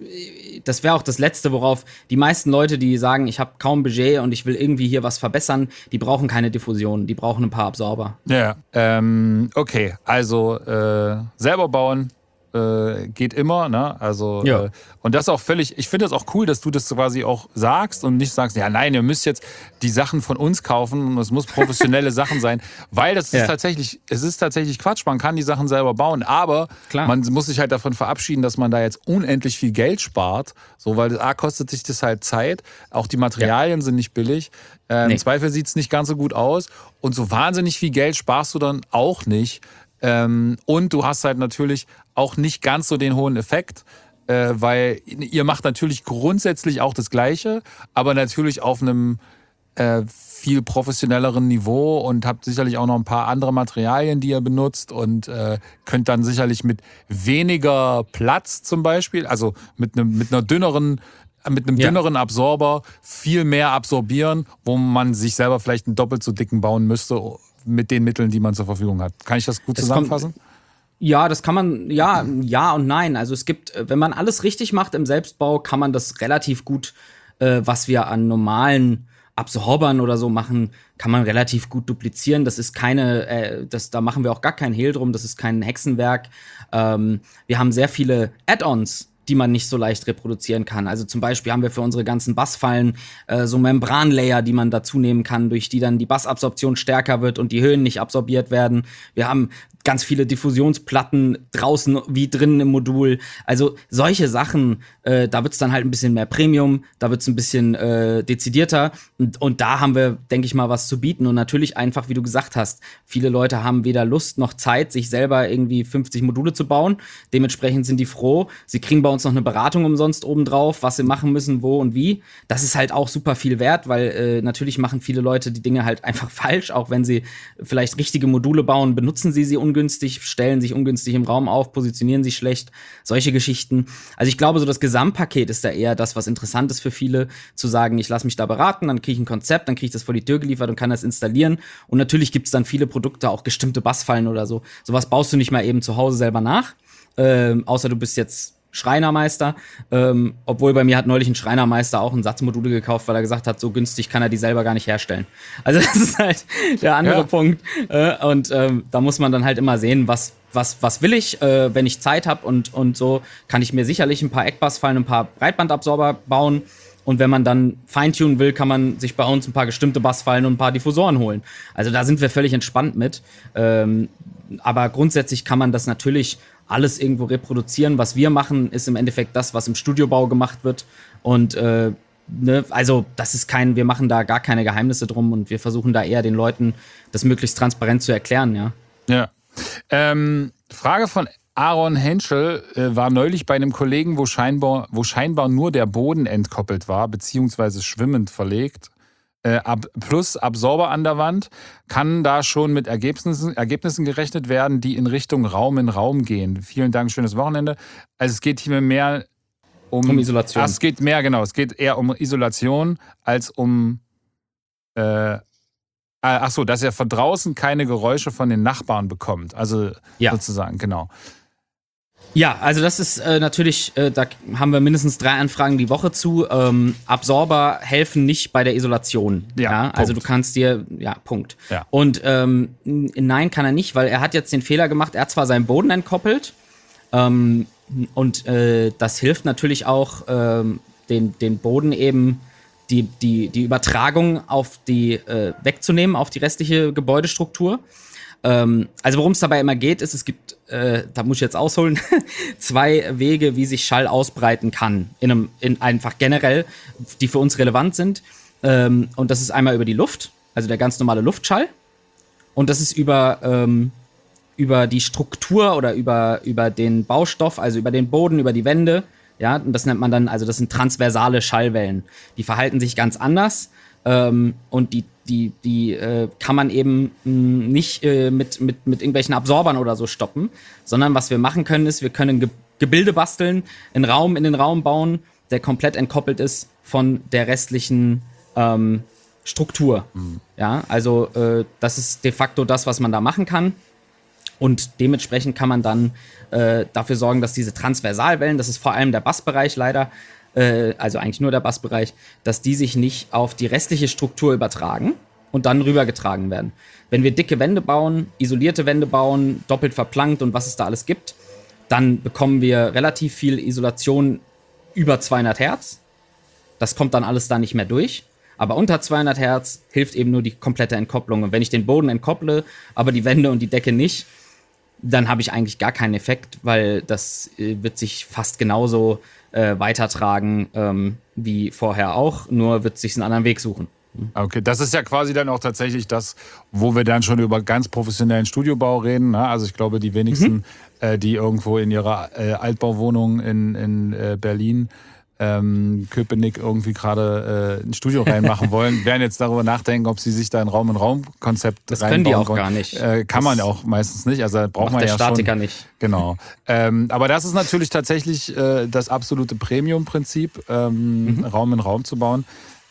das wäre auch das Letzte, worauf die meisten Leute, die sagen, ich habe kaum Budget und ich will irgendwie hier was verbessern, die brauchen keine Diffusion, die brauchen ein paar Absorber. Ja, ähm, okay, also äh, selber bauen äh, geht immer, ne? Also Ja. äh, und das auch völlig, ich finde das auch cool, dass du das quasi auch sagst und nicht sagst, ja nein, ihr müsst jetzt die Sachen von uns kaufen und es muss professionelle Sachen sein, weil das Ja. ist tatsächlich, es ist tatsächlich Quatsch, man kann die Sachen selber bauen, aber Klar. man muss sich halt davon verabschieden, dass man da jetzt unendlich viel Geld spart, so, weil A, kostet sich das halt Zeit, auch die Materialien ja. sind nicht billig, äh, nee. im Zweifel sieht es nicht ganz so gut aus und so wahnsinnig viel Geld sparst du dann auch nicht. Ähm, und du hast halt natürlich auch nicht ganz so den hohen Effekt, äh, weil ihr macht natürlich grundsätzlich auch das Gleiche, aber natürlich auf einem äh, viel professionelleren Niveau und habt sicherlich auch noch ein paar andere Materialien, die ihr benutzt und äh, könnt dann sicherlich mit weniger Platz zum Beispiel, also mit einem mit einer dünneren mit einem Ja. dünneren Absorber viel mehr absorbieren, wo man sich selber vielleicht einen doppelt so dicken bauen müsste mit den Mitteln, die man zur Verfügung hat. Kann ich das gut Das zusammenfassen? kommt, ja, das kann man, ja, ja und nein. Also es gibt, wenn man alles richtig macht im Selbstbau, kann man das relativ gut, äh, was wir an normalen Absorbern oder so machen, kann man relativ gut duplizieren. Das ist keine, äh, das, da machen wir auch gar keinen Hehl drum, das ist kein Hexenwerk. Ähm, wir haben sehr viele Add-ons, die man nicht so leicht reproduzieren kann. Also zum Beispiel haben wir für unsere ganzen Bassfallen äh, so Membranlayer, die man dazu nehmen kann, durch die dann die Bassabsorption stärker wird und die Höhen nicht absorbiert werden. Wir haben ganz viele Diffusionsplatten draußen wie drinnen im Modul. Also solche Sachen, äh, da wird's dann halt ein bisschen mehr Premium, da wird's ein bisschen äh, dezidierter und, und da haben wir, denke ich mal, was zu bieten und natürlich einfach, wie du gesagt hast, viele Leute haben weder Lust noch Zeit, sich selber irgendwie fünfzig Module zu bauen. Dementsprechend sind die froh. Sie kriegen bei uns noch eine Beratung umsonst obendrauf, was sie machen müssen, wo und wie. Das ist halt auch super viel wert, weil äh, natürlich machen viele Leute die Dinge halt einfach falsch, auch wenn sie vielleicht richtige Module bauen, benutzen sie sie ungünstig, stellen sich ungünstig im Raum auf, positionieren sich schlecht, solche Geschichten. Also ich glaube, so das Gesamtpaket ist da eher das, was interessant ist für viele, zu sagen, ich lasse mich da beraten, dann kriege ich ein Konzept, dann kriege ich das vor die Tür geliefert und kann das installieren. Und natürlich gibt es dann viele Produkte, auch gestimmte Bassfallen oder so. Sowas baust du nicht mal eben zu Hause selber nach, ähm, außer du bist jetzt Schreinermeister, ähm, obwohl bei mir hat neulich ein Schreinermeister auch ein Satzmodule gekauft, weil er gesagt hat, so günstig kann er die selber gar nicht herstellen. Also das ist halt der andere Ja. Punkt. Äh, und ähm, da muss man dann halt immer sehen, was, was, was will ich, äh, wenn ich Zeit habe und, und so kann ich mir sicherlich ein paar Eckbassfallen, ein paar Breitbandabsorber bauen. Und wenn man dann feintunen will, kann man sich bei uns ein paar gestimmte Bassfallen und ein paar Diffusoren holen. Also da sind wir völlig entspannt mit. Ähm, aber grundsätzlich kann man das natürlich alles irgendwo reproduzieren. Was wir machen, ist im Endeffekt das, was im Studiobau gemacht wird. Und äh, ne, also das ist kein, wir machen da gar keine Geheimnisse drum und wir versuchen da eher den Leuten das möglichst transparent zu erklären, ja. Ja. Ähm, Frage von Aaron Henschel äh, war neulich bei einem Kollegen, wo scheinbar, wo scheinbar nur der Boden entkoppelt war, beziehungsweise schwimmend verlegt. Äh, ab, plus Absorber an der Wand, kann da schon mit Ergebnissen, Ergebnissen gerechnet werden, die in Richtung Raum in Raum gehen. Vielen Dank, schönes Wochenende. Also es geht hier mehr um, Um Isolation. Ah, es geht mehr, genau, es geht eher um Isolation als um äh, ach so, dass er von draußen keine Geräusche von den Nachbarn bekommt. Also Ja. sozusagen, genau. Ja, also das ist äh, natürlich, äh, da haben wir mindestens drei Anfragen die Woche zu. Ähm, Absorber helfen nicht bei der Isolation. Ja, Also Punkt. du kannst dir, ja, Punkt. Ja. Und ähm, n- nein, kann er nicht, weil er hat jetzt den Fehler gemacht, er hat zwar seinen Boden entkoppelt, ähm, und äh, das hilft natürlich auch, ähm, den, den Boden eben die, die, die Übertragung auf die äh, wegzunehmen, auf die restliche Gebäudestruktur. Ähm, also worum es dabei immer geht, ist, es gibt, äh, da muss ich jetzt ausholen, zwei Wege, wie sich Schall ausbreiten kann, in einem, in einfach generell, die für uns relevant sind. Ähm, und das ist einmal über die Luft, also der ganz normale Luftschall. Und das ist über, ähm, über die Struktur oder über, über den Baustoff, also über den Boden, über die Wände. Ja, und das nennt man dann, also das sind transversale Schallwellen. Die verhalten sich ganz anders. Ähm, und die, die, die äh, kann man eben mh, nicht äh, mit, mit, mit irgendwelchen Absorbern oder so stoppen, sondern was wir machen können, ist, wir können Ge- Gebilde basteln, einen Raum in den Raum bauen, der komplett entkoppelt ist von der restlichen ähm, Struktur. Mhm. Ja, also äh, das ist de facto das, was man da machen kann. Und dementsprechend kann man dann äh, dafür sorgen, dass diese Transversalwellen, das ist vor allem der Bassbereich leider, äh, also eigentlich nur der Bassbereich, dass die sich nicht auf die restliche Struktur übertragen und dann rübergetragen werden. Wenn wir dicke Wände bauen, isolierte Wände bauen, doppelt verplankt und was es da alles gibt, dann bekommen wir relativ viel Isolation über zweihundert Hertz. Das kommt dann alles da nicht mehr durch. Aber unter zweihundert Hertz hilft eben nur die komplette Entkopplung. Und wenn ich den Boden entkopple, aber die Wände und die Decke nicht, dann habe ich eigentlich gar keinen Effekt, weil das äh, wird sich fast genauso äh, weitertragen ähm, wie vorher auch, nur wird sich einen anderen Weg suchen. Okay, das ist ja quasi dann auch tatsächlich das, wo wir dann schon über ganz professionellen Studiobau reden. Ne? Also ich glaube, die wenigsten, mhm. äh, die irgendwo in ihrer äh, Altbauwohnung in, in äh, Berlin Ähm, Köpenick irgendwie gerade äh, ein Studio reinmachen wollen, werden jetzt darüber nachdenken, ob sie sich da ein Raum-in-Raum-Konzept das reinbauen können die auch wollen. gar nicht. Äh, kann das man auch meistens nicht. Also da braucht man der ja Statiker schon. nicht. Genau. ähm, aber das ist natürlich tatsächlich äh, das absolute Premium-Prinzip, ähm, mhm. Raum in Raum zu bauen.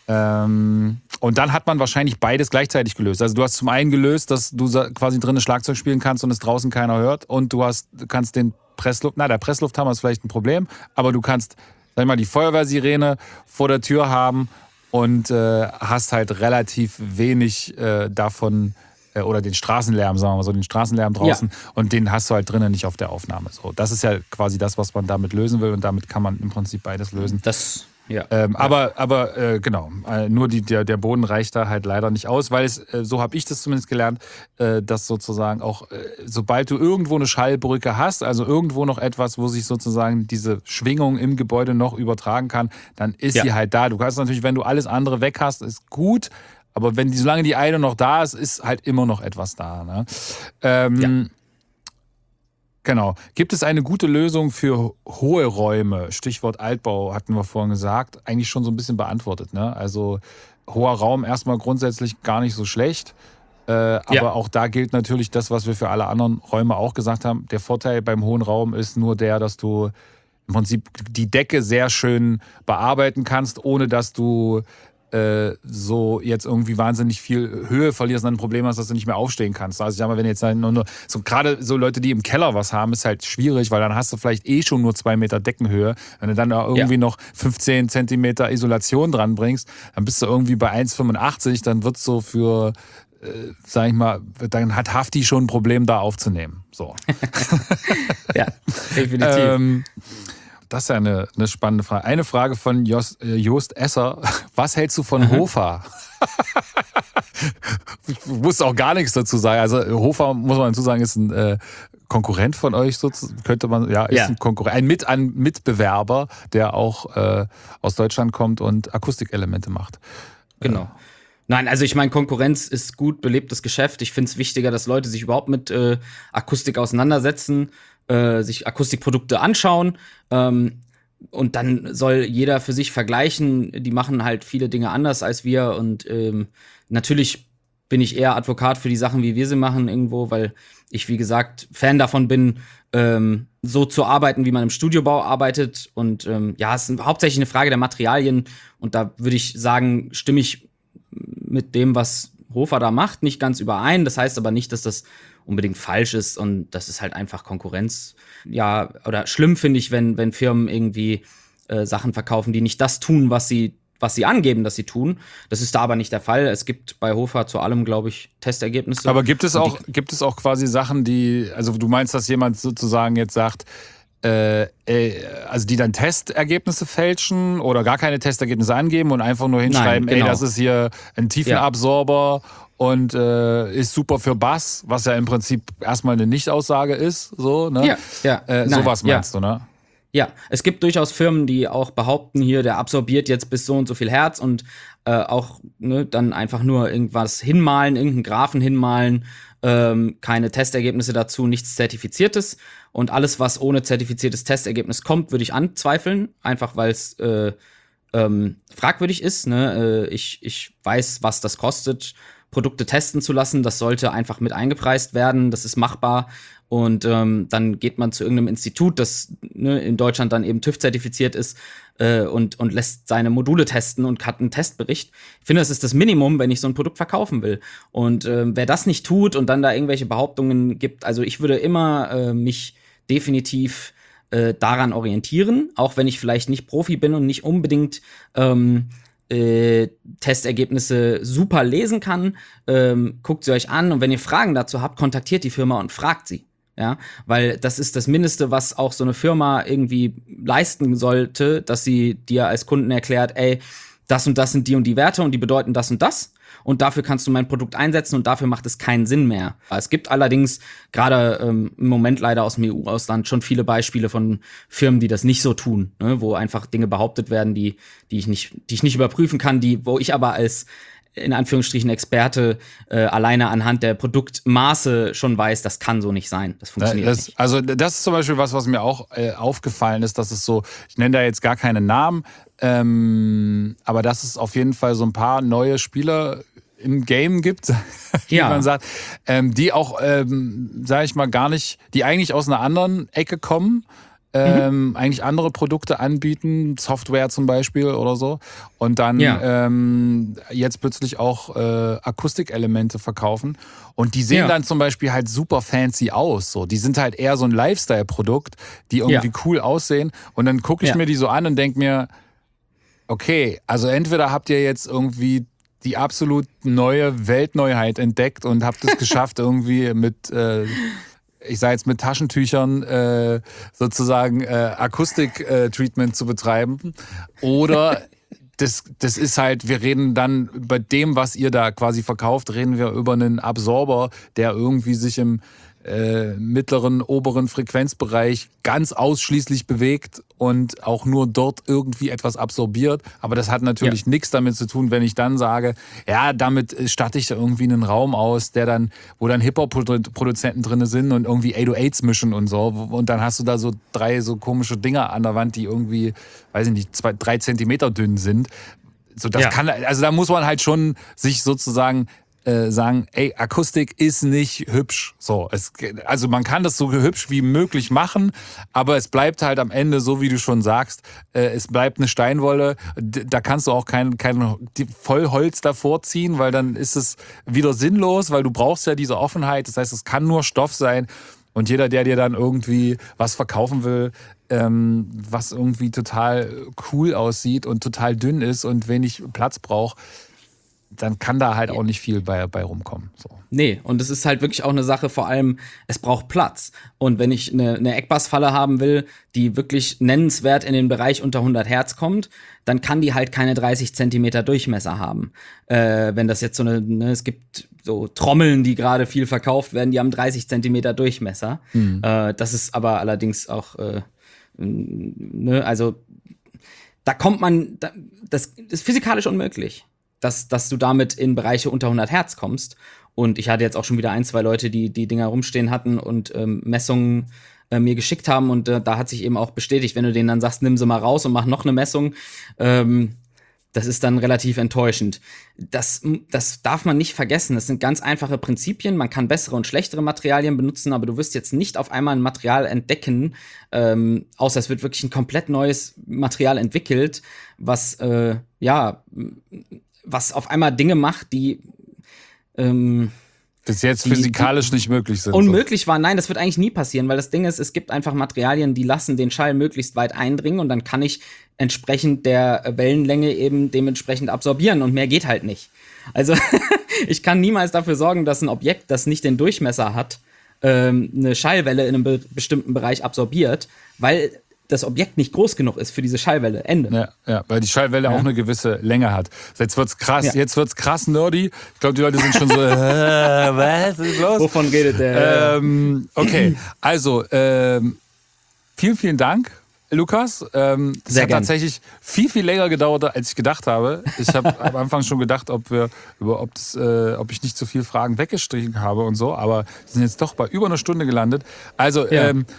Ähm, und dann hat man wahrscheinlich beides gleichzeitig gelöst. Also du hast zum einen gelöst, dass du quasi drinnen Schlagzeug spielen kannst und es draußen keiner hört. Und du hast, kannst den Pressluft, na der Presslufthammer ist vielleicht ein Problem, aber du kannst sag ich mal, die Feuerwehrsirene vor der Tür haben und äh, hast halt relativ wenig äh, davon, äh, oder den Straßenlärm, sagen wir mal so, den Straßenlärm draußen, ja. Und den hast du halt drinnen nicht auf der Aufnahme. So, das ist ja quasi das, was man damit lösen will und damit kann man im Prinzip beides lösen. Das Ja. Ähm, ja. Aber, aber äh, genau, äh, nur die, der, der Boden reicht da halt leider nicht aus, weil es, äh, so habe ich das zumindest gelernt, äh, dass sozusagen auch, äh, sobald du irgendwo eine Schallbrücke hast, also irgendwo noch etwas, wo sich sozusagen diese Schwingung im Gebäude noch übertragen kann, dann ist Ja. sie halt da. Du kannst natürlich, wenn du alles andere weg hast, ist gut, aber wenn die, solange die eine noch da ist, ist halt immer noch etwas da. Ne? Ähm, Ja. Genau. Gibt es eine gute Lösung für hohe Räume? Stichwort Altbau hatten wir vorhin gesagt. Eigentlich schon so ein bisschen beantwortet. Ne? Also hoher Raum erstmal grundsätzlich gar nicht so schlecht. Äh, aber Ja. auch da gilt natürlich das, was wir für alle anderen Räume auch gesagt haben. Der Vorteil beim hohen Raum ist nur der, dass du im Prinzip die Decke sehr schön bearbeiten kannst, ohne dass du äh, so jetzt irgendwie wahnsinnig viel Höhe verlierst und dann ein Problem hast, dass du nicht mehr aufstehen kannst. Also ich sag mal, wenn jetzt nur, nur so gerade so Leute, die im Keller was haben, ist halt schwierig, weil dann hast du vielleicht eh schon nur zwei Meter Deckenhöhe. Wenn du dann da irgendwie Ja. noch fünfzehn Zentimeter Isolation dran bringst, dann bist du irgendwie bei eins Komma fünfundachtzig, dann wird so für Äh, sag ich mal, dann hat Hafti schon ein Problem, da aufzunehmen. So. Ja, definitiv. ähm, das ist ja eine, eine spannende Frage. Eine Frage von Jost, äh, Jost Esser. Was hältst du von Mhm. Hofer? Ich wusste auch gar nichts dazu sagen. Also Hofer, muss man dazu sagen, ist ein äh, Konkurrent von euch, sozusagen, könnte man, ja, ist Ja. ein Konkurrent, ein, Mit, ein Mitbewerber, der auch äh, aus Deutschland kommt und Akustikelemente macht. Genau. Nein, also ich meine, Konkurrenz ist gut belebtes Geschäft. Ich finde es wichtiger, dass Leute sich überhaupt mit äh, Akustik auseinandersetzen, äh, sich Akustikprodukte anschauen. Ähm, und dann soll jeder für sich vergleichen. Die machen halt viele Dinge anders als wir. Und ähm, natürlich bin ich eher Advokat für die Sachen, wie wir sie machen irgendwo, weil ich, wie gesagt, Fan davon bin, ähm, so zu arbeiten, wie man im Studiobau arbeitet. Und ähm, ja, es ist hauptsächlich eine Frage der Materialien. Und da würde ich sagen, stimme ich mit dem, was Hofer da macht, nicht ganz überein. Das heißt aber nicht, dass das unbedingt falsch ist und das ist halt einfach Konkurrenz. Ja, oder schlimm finde ich, wenn, wenn Firmen irgendwie äh, Sachen verkaufen, die nicht das tun, was sie, was sie angeben, dass sie tun. Das ist da aber nicht der Fall. Es gibt bei Hofer zu allem, glaube ich, Testergebnisse. Aber gibt es Und auch, gibt es auch quasi Sachen, die, also du meinst, dass jemand sozusagen jetzt sagt, Äh, äh, also die dann Testergebnisse fälschen oder gar keine Testergebnisse angeben und einfach nur hinschreiben, Nein, genau. ey, das ist hier ein Tiefenabsorber und äh, ist super für Bass, was ja im Prinzip erstmal eine Nichtaussage ist, so, ne? Ja, ja. Äh, Nein, sowas meinst ja. du, ne? Ja, es gibt durchaus Firmen, die auch behaupten, hier, der absorbiert jetzt bis so und so viel Hertz und äh, auch ne, dann einfach nur irgendwas hinmalen, irgendeinen Graphen hinmalen, ähm, keine Testergebnisse dazu, nichts Zertifiziertes. Und alles, was ohne zertifiziertes Testergebnis kommt, würde ich anzweifeln, einfach weil es äh, ähm, fragwürdig ist. Ne? Äh, ich, ich weiß, was das kostet, Produkte testen zu lassen. Das sollte einfach mit eingepreist werden. Das ist machbar. Und ähm, dann geht man zu irgendeinem Institut, das ne, in Deutschland dann eben TÜV-zertifiziert ist äh, und, und lässt seine Module testen und hat einen Testbericht. Ich finde, das ist das Minimum, wenn ich so ein Produkt verkaufen will. Und äh, wer das nicht tut und dann da irgendwelche Behauptungen gibt, also ich würde immer äh, mich definitiv äh, daran orientieren, auch wenn ich vielleicht nicht Profi bin und nicht unbedingt ähm, Äh, Testergebnisse super lesen kann, ähm, guckt sie euch an und wenn ihr Fragen dazu habt, kontaktiert die Firma und fragt sie. Ja, weil das ist das Mindeste, was auch so eine Firma irgendwie leisten sollte, dass sie dir als Kunden erklärt, ey, das und das sind die und die Werte und die bedeuten das und das. Und dafür kannst du mein Produkt einsetzen und dafür macht es keinen Sinn mehr. Es gibt allerdings gerade ähm, im Moment leider aus dem E U-Ausland schon viele Beispiele von Firmen, die das nicht so tun, ne? Wo einfach Dinge behauptet werden, die, die, ich nicht, die ich nicht überprüfen kann, die, wo ich aber als in Anführungsstrichen Experte äh, alleine anhand der Produktmaße schon weiß, das kann so nicht sein. Das funktioniert das, nicht. Also das ist zum Beispiel was, was mir auch äh, aufgefallen ist, dass es so, ich nenne da jetzt gar keine Namen, ähm, aber dass es auf jeden Fall so ein paar neue Spieler im Game gibt, wie ja. man sagt, ähm, die auch, ähm, sage ich mal, gar nicht, die eigentlich aus einer anderen Ecke kommen, ähm, mhm. eigentlich andere Produkte anbieten, Software zum Beispiel oder so, und dann ja. ähm, jetzt plötzlich auch äh, Akustikelemente verkaufen und die sehen ja. dann zum Beispiel halt super fancy aus, so. Die sind halt eher so ein Lifestyle-Produkt, die irgendwie ja. cool aussehen und dann gucke ich ja. mir die so an und denke mir, okay, also entweder habt ihr jetzt irgendwie die absolut neue Weltneuheit entdeckt und habt es geschafft, irgendwie mit, äh, ich sage jetzt mit Taschentüchern äh, sozusagen äh, Akustik-Treatment äh, zu betreiben. Oder das, das ist halt, wir reden dann bei dem, was ihr da quasi verkauft, reden wir über einen Absorber, der irgendwie sich im äh, mittleren, oberen Frequenzbereich ganz ausschließlich bewegt und auch nur dort irgendwie etwas absorbiert. Aber das hat natürlich ja. nichts damit zu tun, wenn ich dann sage, ja, damit statte ich da irgendwie einen Raum aus, der dann, wo dann Hip-Hop-Produzenten drin sind und irgendwie acht null achts mischen und so. Und dann hast du da so drei so komische Dinger an der Wand, die irgendwie, weiß ich nicht, zwei, drei Zentimeter dünn sind. So, das ja. kann, also da muss man halt schon sich sozusagen Äh, sagen, ey, Akustik ist nicht hübsch. So, es, also man kann das so hübsch wie möglich machen, aber es bleibt halt am Ende, so wie du schon sagst, äh, es bleibt eine Steinwolle. Da kannst du auch kein, kein Vollholz davor ziehen, weil dann ist es wieder sinnlos, weil du brauchst ja diese Offenheit. Das heißt, es kann nur Stoff sein. Und jeder, der dir dann irgendwie was verkaufen will, ähm, was irgendwie total cool aussieht und total dünn ist und wenig Platz braucht, dann kann da halt auch nicht viel bei, bei rumkommen. So. Nee, und es ist halt wirklich auch eine Sache, vor allem, es braucht Platz. Und wenn ich eine, eine Eckbassfalle haben will, die wirklich nennenswert in den Bereich unter hundert Hertz kommt, dann kann die halt keine dreißig Zentimeter Durchmesser haben. Äh, wenn das jetzt so eine, ne, es gibt so Trommeln, die gerade viel verkauft werden, die haben dreißig Zentimeter Durchmesser. Mhm. Äh, das ist aber allerdings auch, äh, ne, also da kommt man, das ist physikalisch unmöglich. Dass, dass du damit in Bereiche unter hundert Hertz kommst. Und ich hatte jetzt auch schon wieder ein, zwei Leute, die die Dinger rumstehen hatten und ähm, Messungen äh, mir geschickt haben. Und äh, da hat sich eben auch bestätigt, wenn du denen dann sagst, nimm sie mal raus und mach noch eine Messung, ähm, das ist dann relativ enttäuschend. Das, das darf man nicht vergessen. Das sind ganz einfache Prinzipien. Man kann bessere und schlechtere Materialien benutzen, aber du wirst jetzt nicht auf einmal ein Material entdecken, ähm, außer es wird wirklich ein komplett neues Material entwickelt, was, äh, ja, was auf einmal Dinge macht, die ähm, bis jetzt die, physikalisch nicht möglich sind. Unmöglich so. War, nein, das wird eigentlich nie passieren, weil das Ding ist, es gibt einfach Materialien, die lassen den Schall möglichst weit eindringen und dann kann ich entsprechend der Wellenlänge eben dementsprechend absorbieren und mehr geht halt nicht. Also ich kann niemals dafür sorgen, dass ein Objekt, das nicht den Durchmesser hat, ähm, eine Schallwelle in einem be- bestimmten Bereich absorbiert, weil das Objekt nicht groß genug ist für diese Schallwelle. Ende. Ja, ja, weil die Schallwelle ja. auch eine gewisse Länge hat. Jetzt wird's krass, ja. jetzt wird's krass nerdy. Ich glaube, die Leute sind schon so, äh, was ist los? Wovon redet der? Ähm, okay, also ähm, vielen, vielen Dank, Lukas. Ähm, das Sehr hat gern. tatsächlich viel, viel länger gedauert, als ich gedacht habe. Ich habe am Anfang schon gedacht, ob wir, über, ob, das, äh, ob ich nicht so viele Fragen weggestrichen habe und so, aber wir sind jetzt doch bei über einer Stunde gelandet. Also, ja. ähm,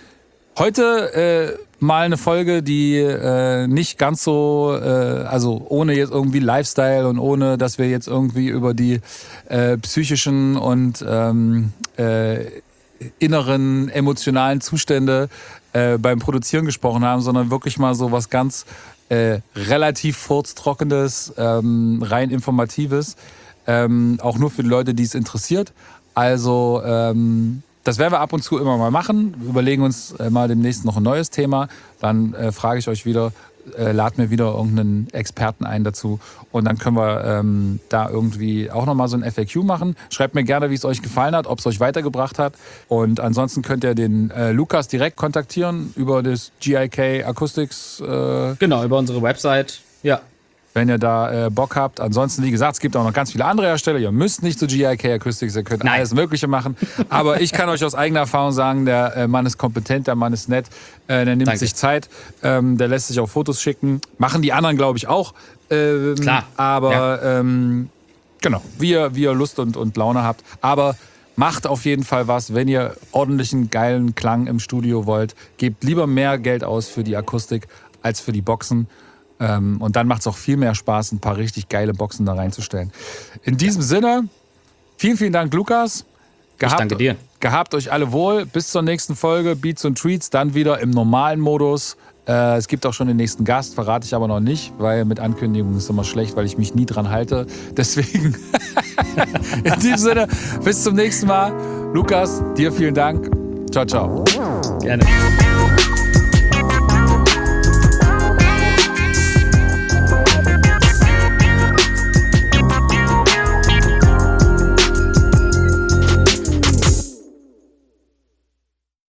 Heute äh, mal eine Folge, die äh, nicht ganz so, äh, also ohne jetzt irgendwie Lifestyle und ohne, dass wir jetzt irgendwie über die äh, psychischen und ähm, äh, inneren emotionalen Zustände äh, beim Produzieren gesprochen haben, sondern wirklich mal so was ganz äh, relativ furztrockenes, ähm, rein informatives, ähm, auch nur für die Leute, die es interessiert. Also ähm, das werden wir ab und zu immer mal machen. Wir überlegen uns äh, mal demnächst noch ein neues Thema. Dann äh, frage ich euch wieder, äh, lad mir wieder irgendeinen Experten ein dazu. Und dann können wir ähm, da irgendwie auch nochmal so ein F A Q machen. Schreibt mir gerne, wie es euch gefallen hat, ob es euch weitergebracht hat. Und ansonsten könnt ihr den äh, Lukas direkt kontaktieren über das G I K Acoustics. Äh, genau, über unsere Website. Ja. Wenn ihr da äh, Bock habt. Ansonsten, wie gesagt, es gibt auch noch ganz viele andere Hersteller. Ihr müsst nicht zu G I K Acoustics, ihr könnt Nein. alles Mögliche machen. Aber ich kann euch aus eigener Erfahrung sagen, der äh, Mann ist kompetent, der Mann ist nett, äh, der nimmt Danke. sich Zeit, ähm, der lässt sich auch Fotos schicken. Machen die anderen, glaube ich, auch. Ähm, Klar. Aber Ja. ähm, genau, wie ihr, wie ihr Lust und, und Laune habt. Aber macht auf jeden Fall was, wenn ihr ordentlichen, geilen Klang im Studio wollt. Gebt lieber mehr Geld aus für die Akustik als für die Boxen. Ähm, und dann macht es auch viel mehr Spaß, ein paar richtig geile Boxen da reinzustellen. In diesem Sinne, vielen, vielen Dank, Lukas. Gehabt, Ich danke dir. Gehabt euch alle wohl. Bis zur nächsten Folge Beats und Treats, dann wieder im normalen Modus. Äh, es gibt auch schon den nächsten Gast, verrate ich aber noch nicht, weil mit Ankündigungen ist immer schlecht, weil ich mich nie dran halte. Deswegen, in diesem Sinne, bis zum nächsten Mal. Lukas, dir vielen Dank. Ciao, ciao. Gerne.